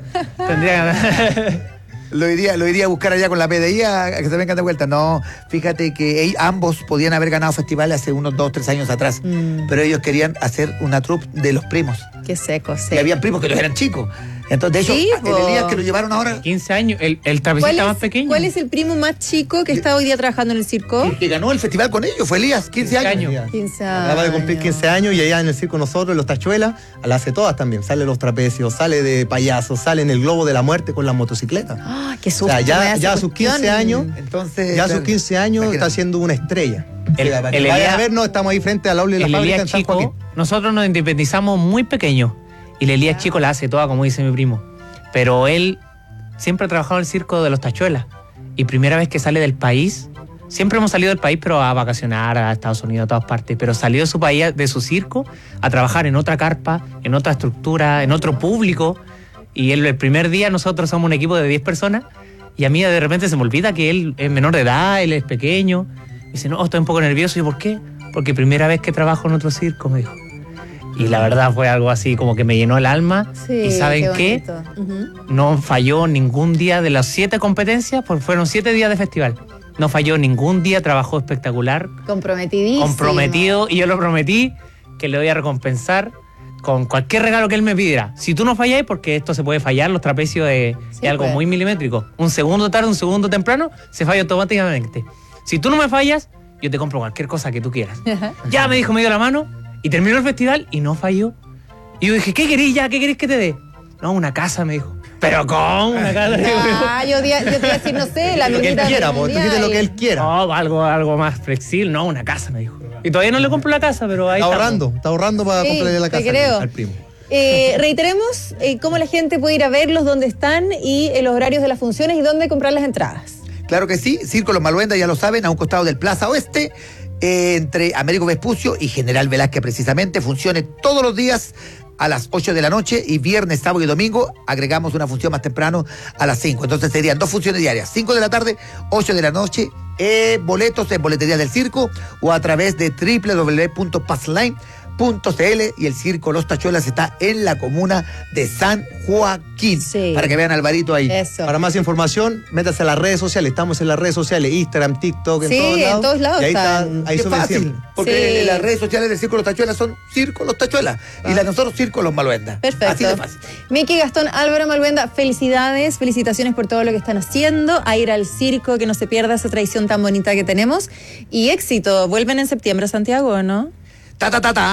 Tendría... Lo iría, lo iría a buscar allá con la P D I a, a que se vengan de vuelta. No, fíjate que ellos, ambos podían haber ganado festivales hace unos dos, tres años atrás. Mm. Pero ellos querían hacer una troupe de los primos. Qué seco, sí. Y habían primos que los eran chicos. Entonces, de hecho, sí, el Elías que lo llevaron ahora... quince años, el, el trapecista más pequeño. ¿Cuál es el primo más chico que está hoy día trabajando en el circo? El que ganó el festival con ellos, fue Elías, quince años. quince años. Acaba de cumplir quince años y allá en el circo nosotros, Los Tachuelas, la hace todas también. Sale Los Trapecios, sale de payaso, sale en el Globo de la Muerte con la motocicleta. ¡Ah, qué susto! O sea, ya, ya a sus quince años, entonces, ya a sus quince años está siendo una estrella. El, el, el Elías, a ver, no, estamos ahí frente al aula de la el fábrica Elías en San chico, Joaquín. Nosotros nos independizamos muy pequeños y el Elías chico la hace toda, como dice mi primo. Pero él siempre ha trabajado en el circo de los Tachuelas. Y primera vez que sale del país, siempre hemos salido del país, pero a vacacionar a Estados Unidos, a todas partes. Pero salió de su país, de su circo, a trabajar en otra carpa, en otra estructura, en otro público. Y él, el primer día nosotros somos un equipo de diez personas. Y a mí de repente se me olvida que él es menor de edad, él es pequeño. Y dice, no, estoy un poco nervioso. ¿Y por qué? Porque primera vez que trabajo en otro circo, me dijo. Y la verdad fue algo así como que me llenó el alma. Sí, y ¿saben qué? qué? Uh-huh. No falló ningún día de las siete competencias, porque fueron siete días de festival. No falló ningún día, trabajó espectacular. Comprometidísimo. Comprometido, y yo lo prometí que le voy a recompensar con cualquier regalo que él me pidiera. Si tú no falláis, porque esto se puede fallar, los trapecios es, sí, es algo pues. muy milimétrico. Un segundo tarde, un segundo temprano, se falla automáticamente. Si tú no me fallas, yo te compro cualquier cosa que tú quieras. Ya me dijo, me dio la mano. Y terminó el festival y no falló. Y yo dije, ¿qué querés ya? ¿Qué querés que te dé? No, una casa, me dijo. ¿Pero cómo? Una casa. Ah, yo, yo te iba a decir, no sé, la lo que él quiera, pues, tú quieres lo que él quiera. No, algo, algo más flexible. No, una casa, me dijo. Y todavía no le compro la casa, pero ahí está. Está ahorrando, está ahorrando para sí, comprarle la casa te creo. al primo. Eh, reiteremos eh, cómo la gente puede ir a verlos, dónde están y eh, los horarios de las funciones y dónde comprar las entradas. Claro que sí, Circo Los Maluendas, ya lo saben, a un costado del Plaza Oeste. Eh, entre Américo Vespucio y General Velázquez precisamente, funciones todos los días a las ocho de la noche y viernes, sábado y domingo agregamos una función más temprano a las cinco, entonces serían dos funciones diarias, cinco de la tarde, ocho de la noche, eh, boletos en boletería del circo o a través de doble u doble u doble u punto passline punto c l y el Circo Los Tachuelas está en la comuna de San Joaquín. Sí. Para que vean a Alvarito ahí. Eso. Para más información, métase a las redes sociales. Estamos en las redes sociales, Instagram, TikTok, en sí, todos lados. en todos lados. Y ahí está, ahí es fácil, siempre. Porque sí. Las redes sociales del Circo Los Tachuelas son Circo Los Tachuelas ah. y las de nosotros Circo Los Maluendas. Perfecto. Así de fácil. Miki, Gastón, Álvaro Maluenda, felicidades, felicitaciones por todo lo que están haciendo, a ir al circo, que no se pierda esa tradición tan bonita que tenemos y éxito. Vuelven en septiembre a Santiago, ¿no? Ta, ta, ta,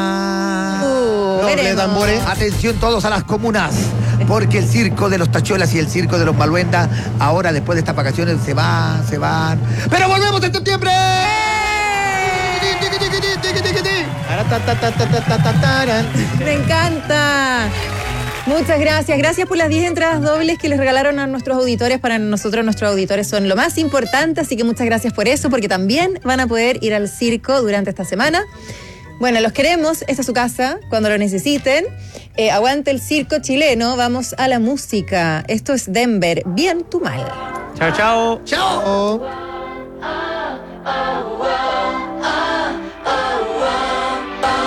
ta. Uh, Doble tambores. Atención todos a las comunas, porque el Circo de los Tachuelas y el Circo de los Maluendas, ahora después de estas vacaciones se van, se van. ¡Pero volvemos en septiembre! ¡Me encanta! Muchas gracias. Gracias por las diez entradas dobles que les regalaron a nuestros auditores. Para nosotros, nuestros auditores son lo más importante, así que muchas gracias por eso, porque también van a poder ir al circo durante esta semana. Bueno, los queremos. Esta es su casa cuando lo necesiten. Eh, aguante el circo chileno. Vamos a la música. Esto es Denver. Bien tu mal. Chao, chao. Chao.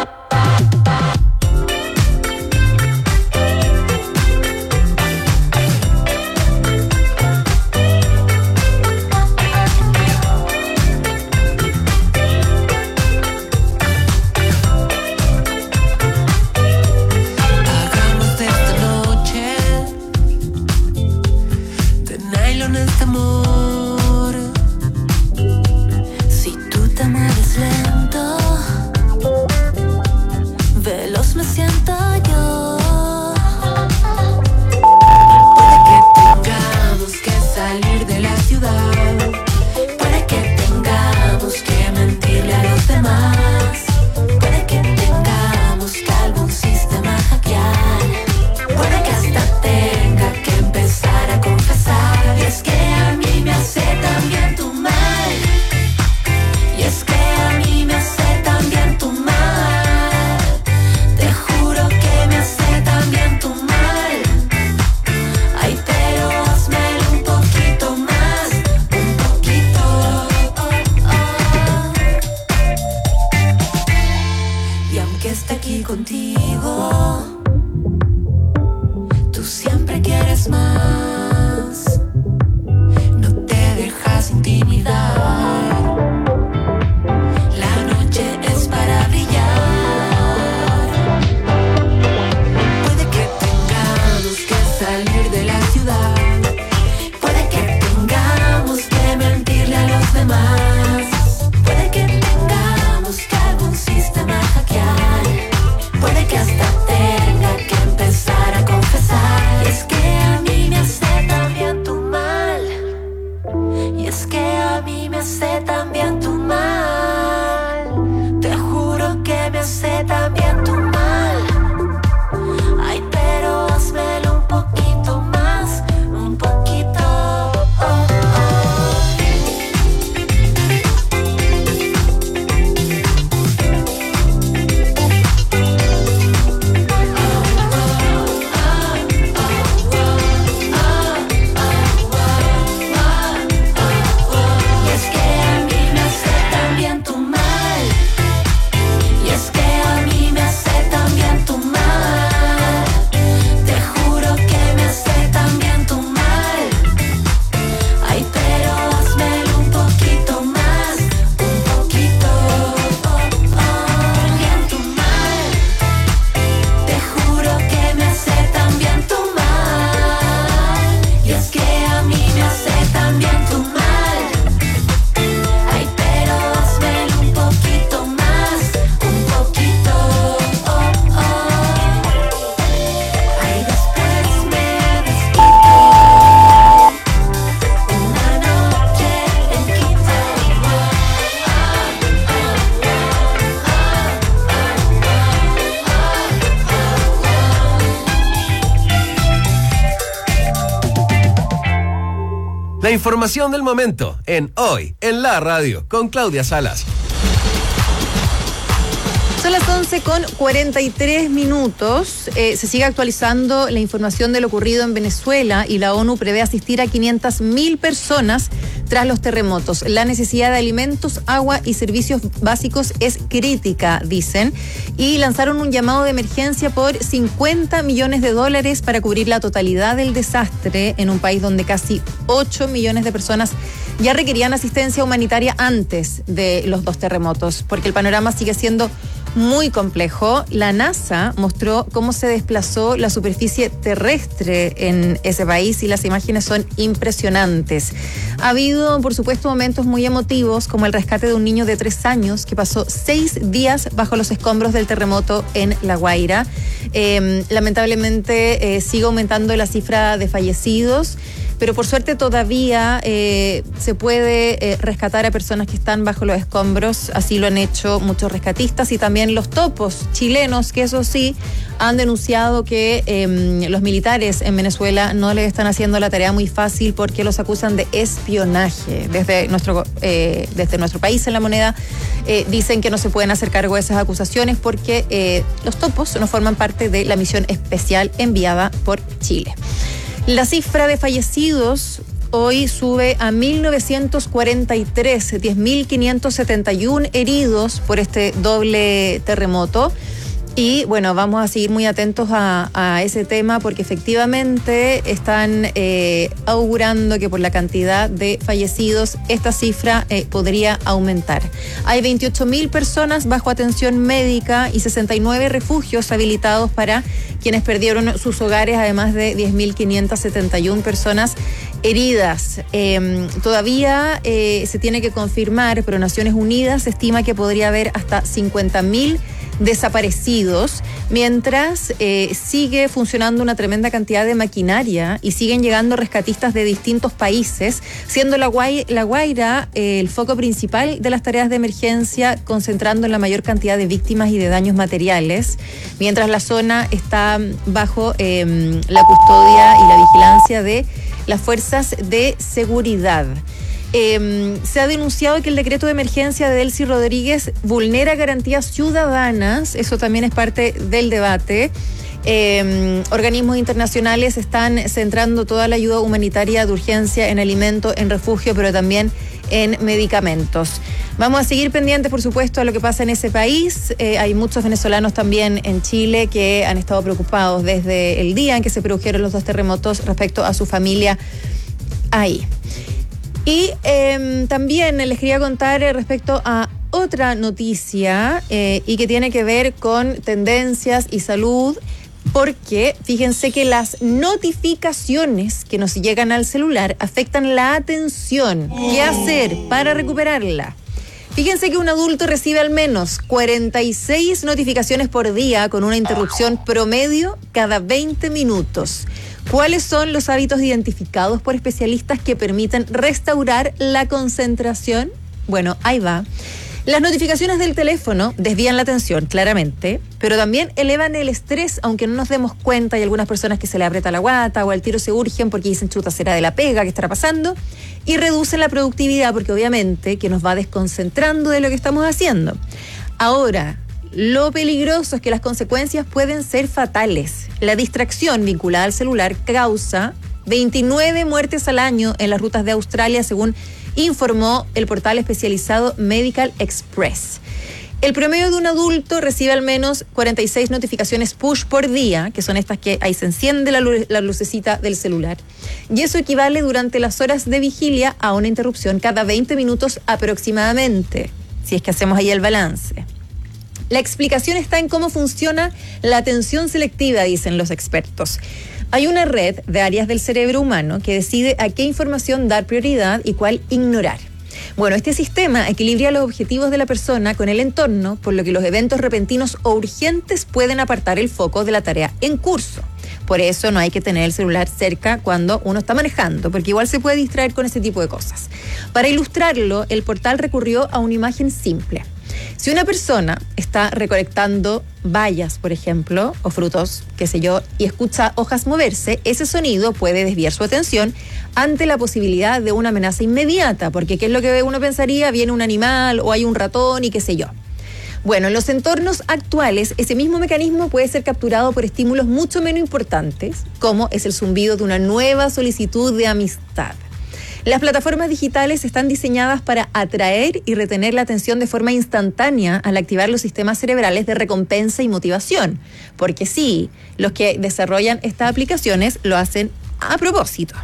tranquilo en este amor. Si tú te mueves lento, veloz me siento yo. Puede que tengamos que salir de la ciudad, puede que tengamos que mentirle a los demás, puede que tengamos que algún sistema hackear, puede que hasta tenga que empezar a confesar. Y es que a mí me hace tan bien tu mal, y es que a mí me hace tan bien tu mal, te juro que me hace tan bien tu mal. Ay, pero házmelo un poquito más, un poquito. Oh, oh. Y aunque esté aquí contigo, tú siempre quieres más, no te dejas intimidar. La noche es para brillar. Puede que tengamos que salir de la ciudad, puede que tengamos que mentirle a los demás, puede que tengamos que algún sistema hackear, puede que hasta tenga que empezar a confesar. Y es que a mí me hace tan bien tu mal, y es que a mí me hace tan bien tu mal, te juro que me hace tan bien tu mal. Ay, pero házmelo un poquito más, un poquito. Oh, Y es que a mí me hace tan bien tu mal, y es que a mí me hace tan bien tu mal, te juro que me hace tan bien tu mal. Ay, pero házmelo un poquito más, un poquito. Oh, oh. Bien tu mal, te juro que me hace tan bien tu mal, y es que a mí me hace tan bien tu mal. Ay, pero házmelo un poquito más, un poquito. Oh, oh. Ay, después me desquito una noche en Quito. La información del momento en Hoy en la Radio con Claudia Salas. Son las once con cuarenta y tres minutos. Eh, se sigue actualizando la información de lo ocurrido en Venezuela y la ONU prevé asistir a quinientas mil personas tras los terremotos. La necesidad de alimentos, agua y servicios básicos es crítica, dicen, y lanzaron un llamado de emergencia por cincuenta millones de dólares para cubrir la totalidad del desastre en un país donde casi ocho millones de personas ya requerían asistencia humanitaria antes de los dos terremotos, porque el panorama sigue siendo muy complejo. La NASA mostró cómo se desplazó la superficie terrestre en ese país y las imágenes son impresionantes. Ha habido, por supuesto, momentos muy emotivos, como el rescate de un niño de tres años que pasó seis días bajo los escombros del terremoto en La Guaira. Eh, lamentablemente eh, sigue aumentando la cifra de fallecidos, pero por suerte todavía eh, se puede eh, rescatar a personas que están bajo los escombros. Así lo han hecho muchos rescatistas y también los topos chilenos, que eso sí, han denunciado que eh, los militares en Venezuela no les están haciendo la tarea muy fácil porque los acusan de espionaje. Desde nuestro, eh, desde nuestro país en La Moneda eh, dicen que no se pueden hacer cargo de esas acusaciones porque eh, los topos no forman parte de la misión especial enviada por Chile. La cifra de fallecidos hoy sube a mil novecientos cuarenta y tres, diez mil quinientos setenta y uno heridos por este doble terremoto. Y bueno, vamos a seguir muy atentos a, a ese tema porque efectivamente están eh, augurando que por la cantidad de fallecidos esta cifra eh, podría aumentar. Hay veintiocho mil personas bajo atención médica y sesenta y nueve refugios habilitados para quienes perdieron sus hogares, además de diez mil quinientos setenta y una personas heridas. Eh, todavía eh, se tiene que confirmar, pero Naciones Unidas estima que podría haber hasta cincuenta mil desaparecidos, mientras eh, sigue funcionando una tremenda cantidad de maquinaria y siguen llegando rescatistas de distintos países, siendo La, Guay, la Guaira eh, el foco principal de las tareas de emergencia, concentrando en la mayor cantidad de víctimas y de daños materiales, mientras la zona está bajo eh, la custodia y la vigilancia de las fuerzas de seguridad. Eh, se ha denunciado que el decreto de emergencia de Delcy Rodríguez vulnera garantías ciudadanas, eso también es parte del debate. Eh, organismos internacionales están centrando toda la ayuda humanitaria de urgencia en alimentos, en refugio, pero también en medicamentos. Vamos a seguir pendientes, por supuesto, a lo que pasa en ese país. Eh, hay muchos venezolanos también en Chile que han estado preocupados desde el día en que se produjeron los dos terremotos respecto a su familia ahí. Y eh, también les quería contar respecto a otra noticia eh, y que tiene que ver con tendencias y salud, porque fíjense que las notificaciones que nos llegan al celular afectan la atención. ¿Qué hacer para recuperarla? Fíjense que un adulto recibe al menos cuarenta y seis notificaciones por día con una interrupción promedio cada veinte minutos. ¿Cuáles son los hábitos identificados por especialistas que permiten restaurar la concentración? Bueno, ahí va. Las notificaciones del teléfono desvían la atención, claramente, pero también elevan el estrés, aunque no nos demos cuenta. Hay algunas personas que se le aprieta la guata o al tiro se urgen porque dicen, chuta, será de la pega, ¿qué estará pasando? Y reducen la productividad porque obviamente que nos va desconcentrando de lo que estamos haciendo. Ahora, lo peligroso es que las consecuencias pueden ser fatales. La distracción vinculada al celular causa veintinueve muertes al año en las rutas de Australia, según informó el portal especializado Medical Express. El promedio de un adulto recibe al menos cuarenta y seis notificaciones push por día, que son estas que ahí se enciende la, lu- la lucecita del celular. Y eso equivale durante las horas de vigilia a una interrupción cada veinte minutos aproximadamente, si es que hacemos ahí el balance. La explicación está en cómo funciona la atención selectiva, dicen los expertos. Hay una red de áreas del cerebro humano que decide a qué información dar prioridad y cuál ignorar. Bueno, este sistema equilibra los objetivos de la persona con el entorno, por lo que los eventos repentinos o urgentes pueden apartar el foco de la tarea en curso. Por eso no hay que tener el celular cerca cuando uno está manejando, porque igual se puede distraer con ese tipo de cosas. Para ilustrarlo, el portal recurrió a una imagen simple. Si una persona está recolectando bayas, por ejemplo, o frutos, qué sé yo, y escucha hojas moverse, ese sonido puede desviar su atención ante la posibilidad de una amenaza inmediata, porque ¿qué es lo que uno pensaría? Viene un animal o hay un ratón y qué sé yo. Bueno, en los entornos actuales, ese mismo mecanismo puede ser capturado por estímulos mucho menos importantes, como es el zumbido de una nueva solicitud de amistad. Las plataformas digitales están diseñadas para atraer y retener la atención de forma instantánea al activar los sistemas cerebrales de recompensa y motivación. Porque sí, los que desarrollan estas aplicaciones lo hacen a propósito.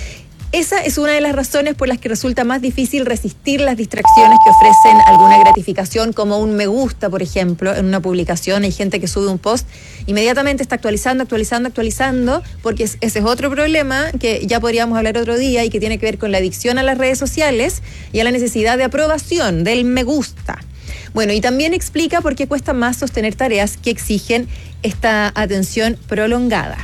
Esa es una de las razones por las que resulta más difícil resistir las distracciones que ofrecen alguna gratificación, como un me gusta, por ejemplo, en una publicación. Hay gente que sube un post, inmediatamente está actualizando, actualizando, actualizando, porque ese es otro problema que ya podríamos hablar otro día y que tiene que ver con la adicción a las redes sociales y a la necesidad de aprobación del me gusta. Bueno, y también explica por qué cuesta más sostener tareas que exigen esta atención prolongada.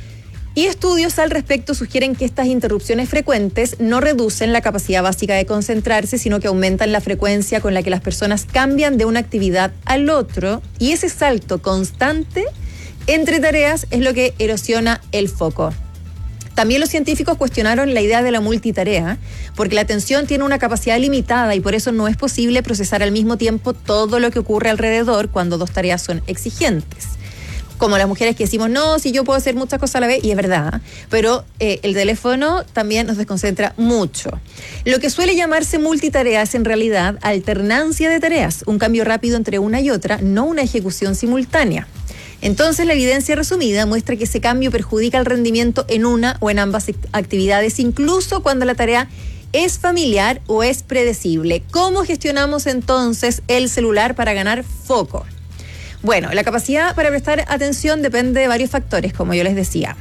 Y estudios al respecto sugieren que estas interrupciones frecuentes no reducen la capacidad básica de concentrarse, sino que aumentan la frecuencia con la que las personas cambian de una actividad al otro, y ese salto constante entre tareas es lo que erosiona el foco. También los científicos cuestionaron la idea de la multitarea, porque la atención tiene una capacidad limitada y por eso no es posible procesar al mismo tiempo todo lo que ocurre alrededor cuando dos tareas son exigentes. Como las mujeres que decimos, no, si yo puedo hacer muchas cosas a la vez, y es verdad, pero eh, el teléfono también nos desconcentra mucho. Lo que suele llamarse multitarea es en realidad alternancia de tareas, un cambio rápido entre una y otra, no una ejecución simultánea. Entonces, la evidencia resumida muestra que ese cambio perjudica el rendimiento en una o en ambas actividades, incluso cuando la tarea es familiar o es predecible. ¿Cómo gestionamos entonces el celular para ganar foco? Bueno, la capacidad para prestar atención depende de varios factores, como yo les decía.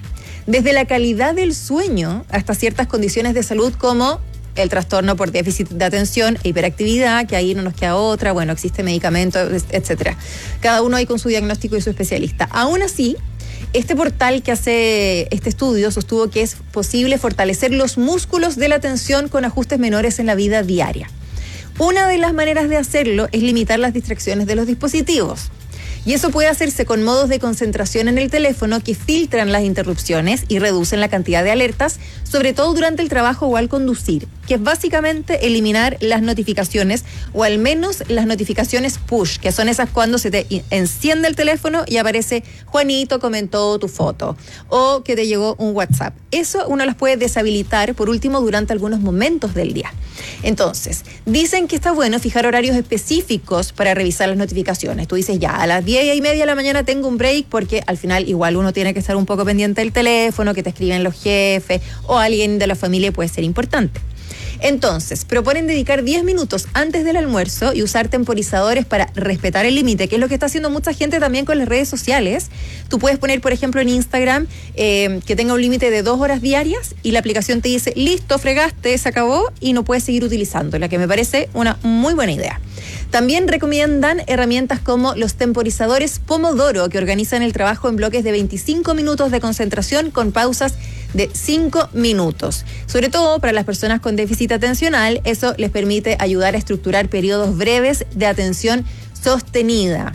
desde la calidad del sueño hasta ciertas condiciones de salud como el trastorno por déficit de atención e hiperactividad, que ahí no nos queda otra, bueno, existe medicamento, etcétera. Cada uno ahí con su diagnóstico y su especialista. Aún así, este portal que hace este estudio sostuvo que es posible fortalecer los músculos de la atención con ajustes menores en la vida diaria. Una de las maneras de hacerlo es limitar las distracciones de los dispositivos. Y eso puede hacerse con modos de concentración en el teléfono que filtran las interrupciones y reducen la cantidad de alertas, sobre todo durante el trabajo o al conducir, que es básicamente eliminar las notificaciones o al menos las notificaciones push, que son esas cuando se te enciende el teléfono y aparece Juanito comentó tu foto o que te llegó un WhatsApp. Eso uno las puede deshabilitar por último durante algunos momentos del día. Entonces, dicen que está bueno fijar horarios específicos para revisar las notificaciones. Tú dices ya, a las diez y media de la mañana tengo un break porque al final igual uno tiene que estar un poco pendiente del teléfono, que te escriben los jefes o alguien de la familia puede ser importante. Entonces, proponen dedicar diez minutos antes del almuerzo y usar temporizadores para respetar el límite, que es lo que está haciendo mucha gente también con las redes sociales. Tú puedes poner, por ejemplo, en Instagram eh, que tenga un límite de dos horas diarias y la aplicación te dice, listo, fregaste, se acabó y no puedes seguir utilizándola, que me parece una muy buena idea. También recomiendan herramientas como los temporizadores Pomodoro, que organizan el trabajo en bloques de veinticinco minutos de concentración con pausas de cinco minutos. Sobre todo para las personas con déficit atencional, eso les permite ayudar a estructurar periodos breves de atención sostenida.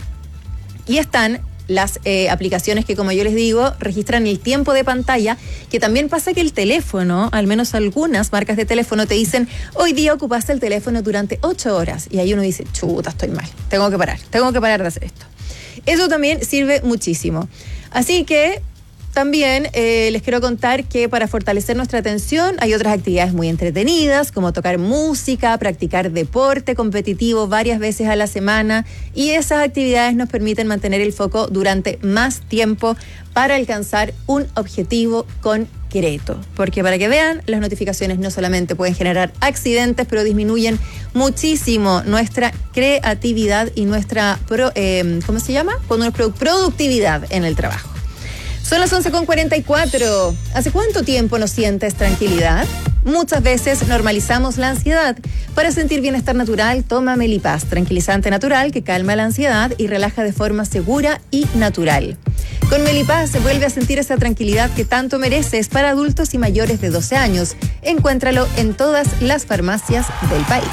Y están las eh, aplicaciones que, como yo les digo, registran el tiempo de pantalla, que también pasa que el teléfono, al menos algunas marcas de teléfono te dicen, hoy día ocupaste el teléfono durante ocho horas. Y ahí uno dice, chuta, estoy mal, tengo que parar, tengo que parar de hacer esto. Eso también sirve muchísimo. Así que también eh, les quiero contar que para fortalecer nuestra atención hay otras actividades muy entretenidas, como tocar música, practicar deporte competitivo varias veces a la semana, y esas actividades nos permiten mantener el foco durante más tiempo para alcanzar un objetivo concreto. Porque para que vean, las notificaciones no solamente pueden generar accidentes, pero disminuyen muchísimo nuestra creatividad y nuestra, pro, eh, ¿cómo se llama? Productividad en el trabajo. Son las once con cuarenta y cuatro. ¿Hace cuánto tiempo no sientes tranquilidad? Muchas veces normalizamos la ansiedad. Para sentir bienestar natural, toma Melipaz, tranquilizante natural que calma la ansiedad y relaja de forma segura y natural. Con Melipaz se vuelve a sentir esa tranquilidad que tanto mereces para adultos y mayores de doce años. Encuéntralo en todas las farmacias del país.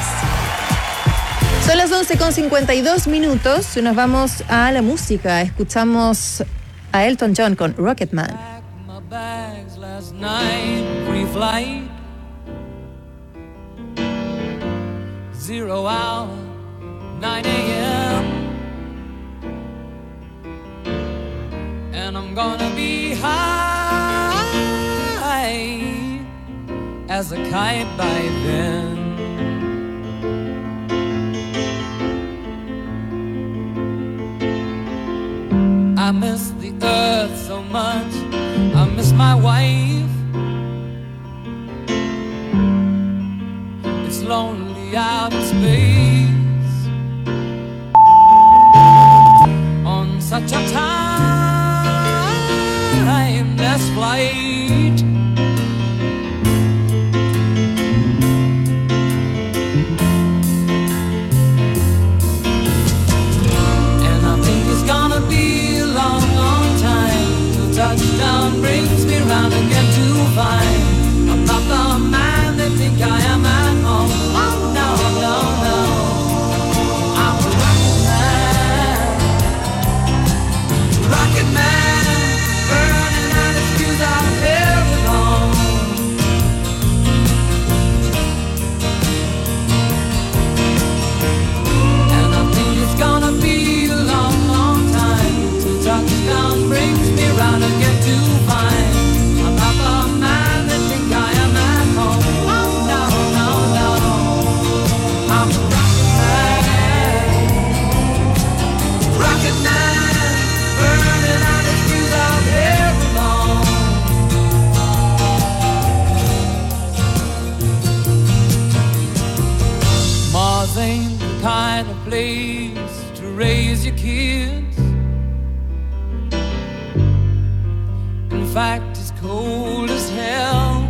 Son las once con cincuenta y dos minutos. Nos vamos a la música. Escuchamos a Elton John con Rocketman. Zero hour, nine a.m. And I'm gonna be high as a kite by then. I miss the earth so much, I miss my wife. It's lonely out in space on such a timeless flight. And I think it's gonna be a long, long time till touchdown brings me round again to find I'm not the man they think I am at home. Oh no, no, no, I'm a rocket man, rocket man, burning out his fuse out here alone. And I think it's gonna be a long, long time till touchdown brings me round again to find I'm not the man they think I am at home. Oh no, no, no, I'm a rocket man, rocket man, burning out his fuse out here alone. Mars ain't the kind of place to raise your kids. In fact, it's cold as hell,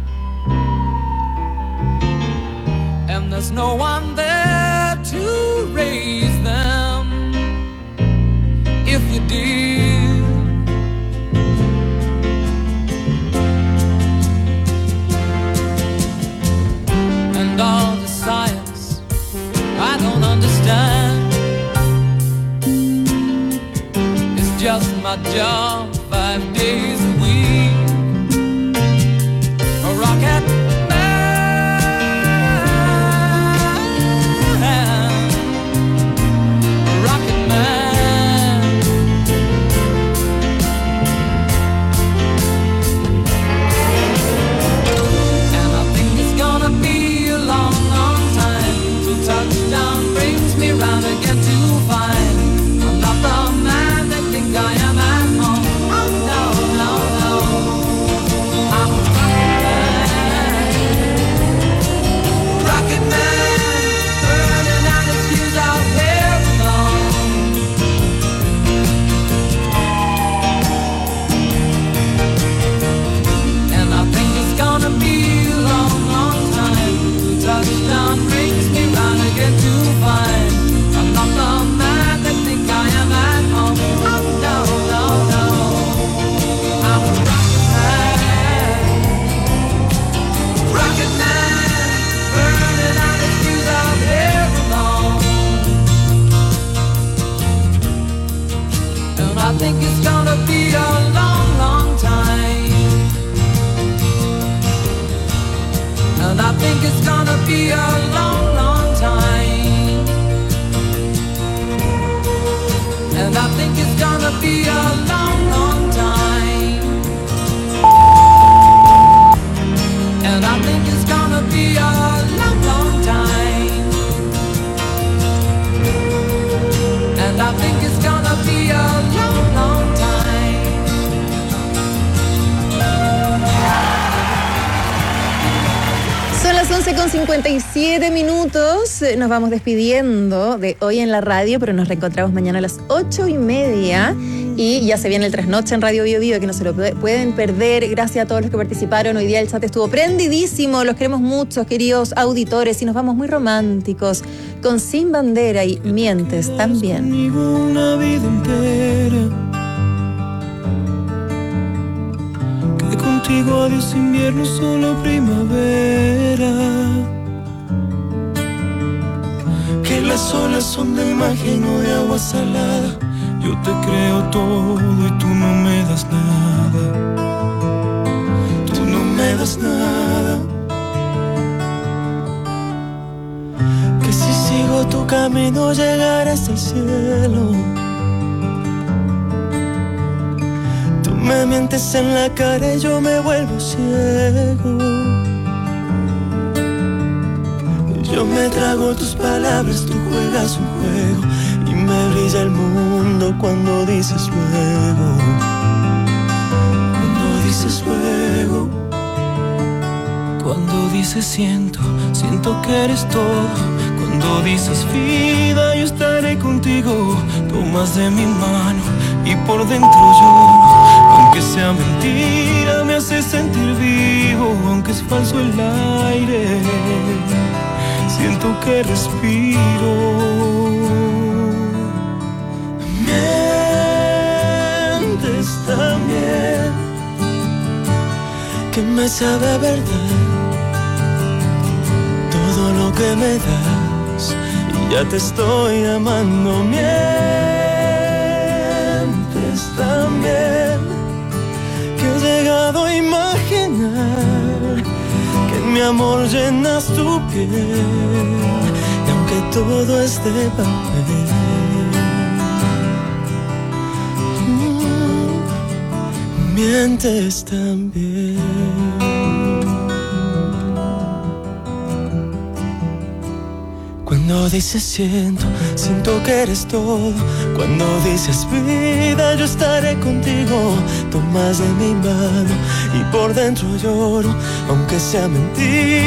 and there's no one there to raise them if you did. And all the science I don't understand, it's just my job five days a week. A rocket round again to find I'm not the man they think I am at home. Oh no, no, no, I'm a rocket man, rocket man, burning out his fuse out here alone. And I think it's gonna be a long, long time till touchdown brings me round again to find I'm not the man that think I am at home. Oh no, no, no, I'm a rocket man, rocket man, burning out his fuse out here alone. And I think it's gonna be a long, long time. And I think it's gonna be a long, long time. And I think it's gonna be a long, long time. And I think it's gonna be a long, long time. And I think it's gonna be a long, long time. Son las once con cincuenta y siete minutos. Nos vamos despidiendo de hoy en la radio, pero nos reencontramos mañana a las ocho y media. Y ya se viene el trasnoche en Radio Bio Bio, que no se lo pueden perder. Gracias a todos los que participaron. Hoy día el chat estuvo prendidísimo. Los queremos mucho, queridos auditores. Y nos vamos muy románticos con Sin Bandera y Mientes también. Una vida entera, que contigo adiós invierno, solo primavera, que las olas son del mar lleno de agua salada. Yo te creo todo y tú no me das nada. Tú no me das nada. Que si sigo tu camino llegaré hasta el cielo. Tú me mientes en la cara y yo me vuelvo ciego. Yo me trago tus palabras, tú juegas un juego y me brilla el mundo cuando dices luego. Cuando dices luego. Cuando dices siento, siento que eres todo. Cuando dices vida, yo estaré contigo. Tomas de mi mano y por dentro lloro. Aunque sea mentira, me hace sentir vivo. Aunque es falso el aire, siento que respiro. Mientes también, que me sabe a verdad todo lo que me das, y ya te estoy amando. Mientes también, que he llegado a imaginar que en mi amor llenas tu piel, y aunque todo es de papel, mm, mientes también. Cuando dices siento, siento que eres todo. Cuando dices vida, yo estaré contigo. Tomas de mi mano y por dentro lloro, aunque sea mentira.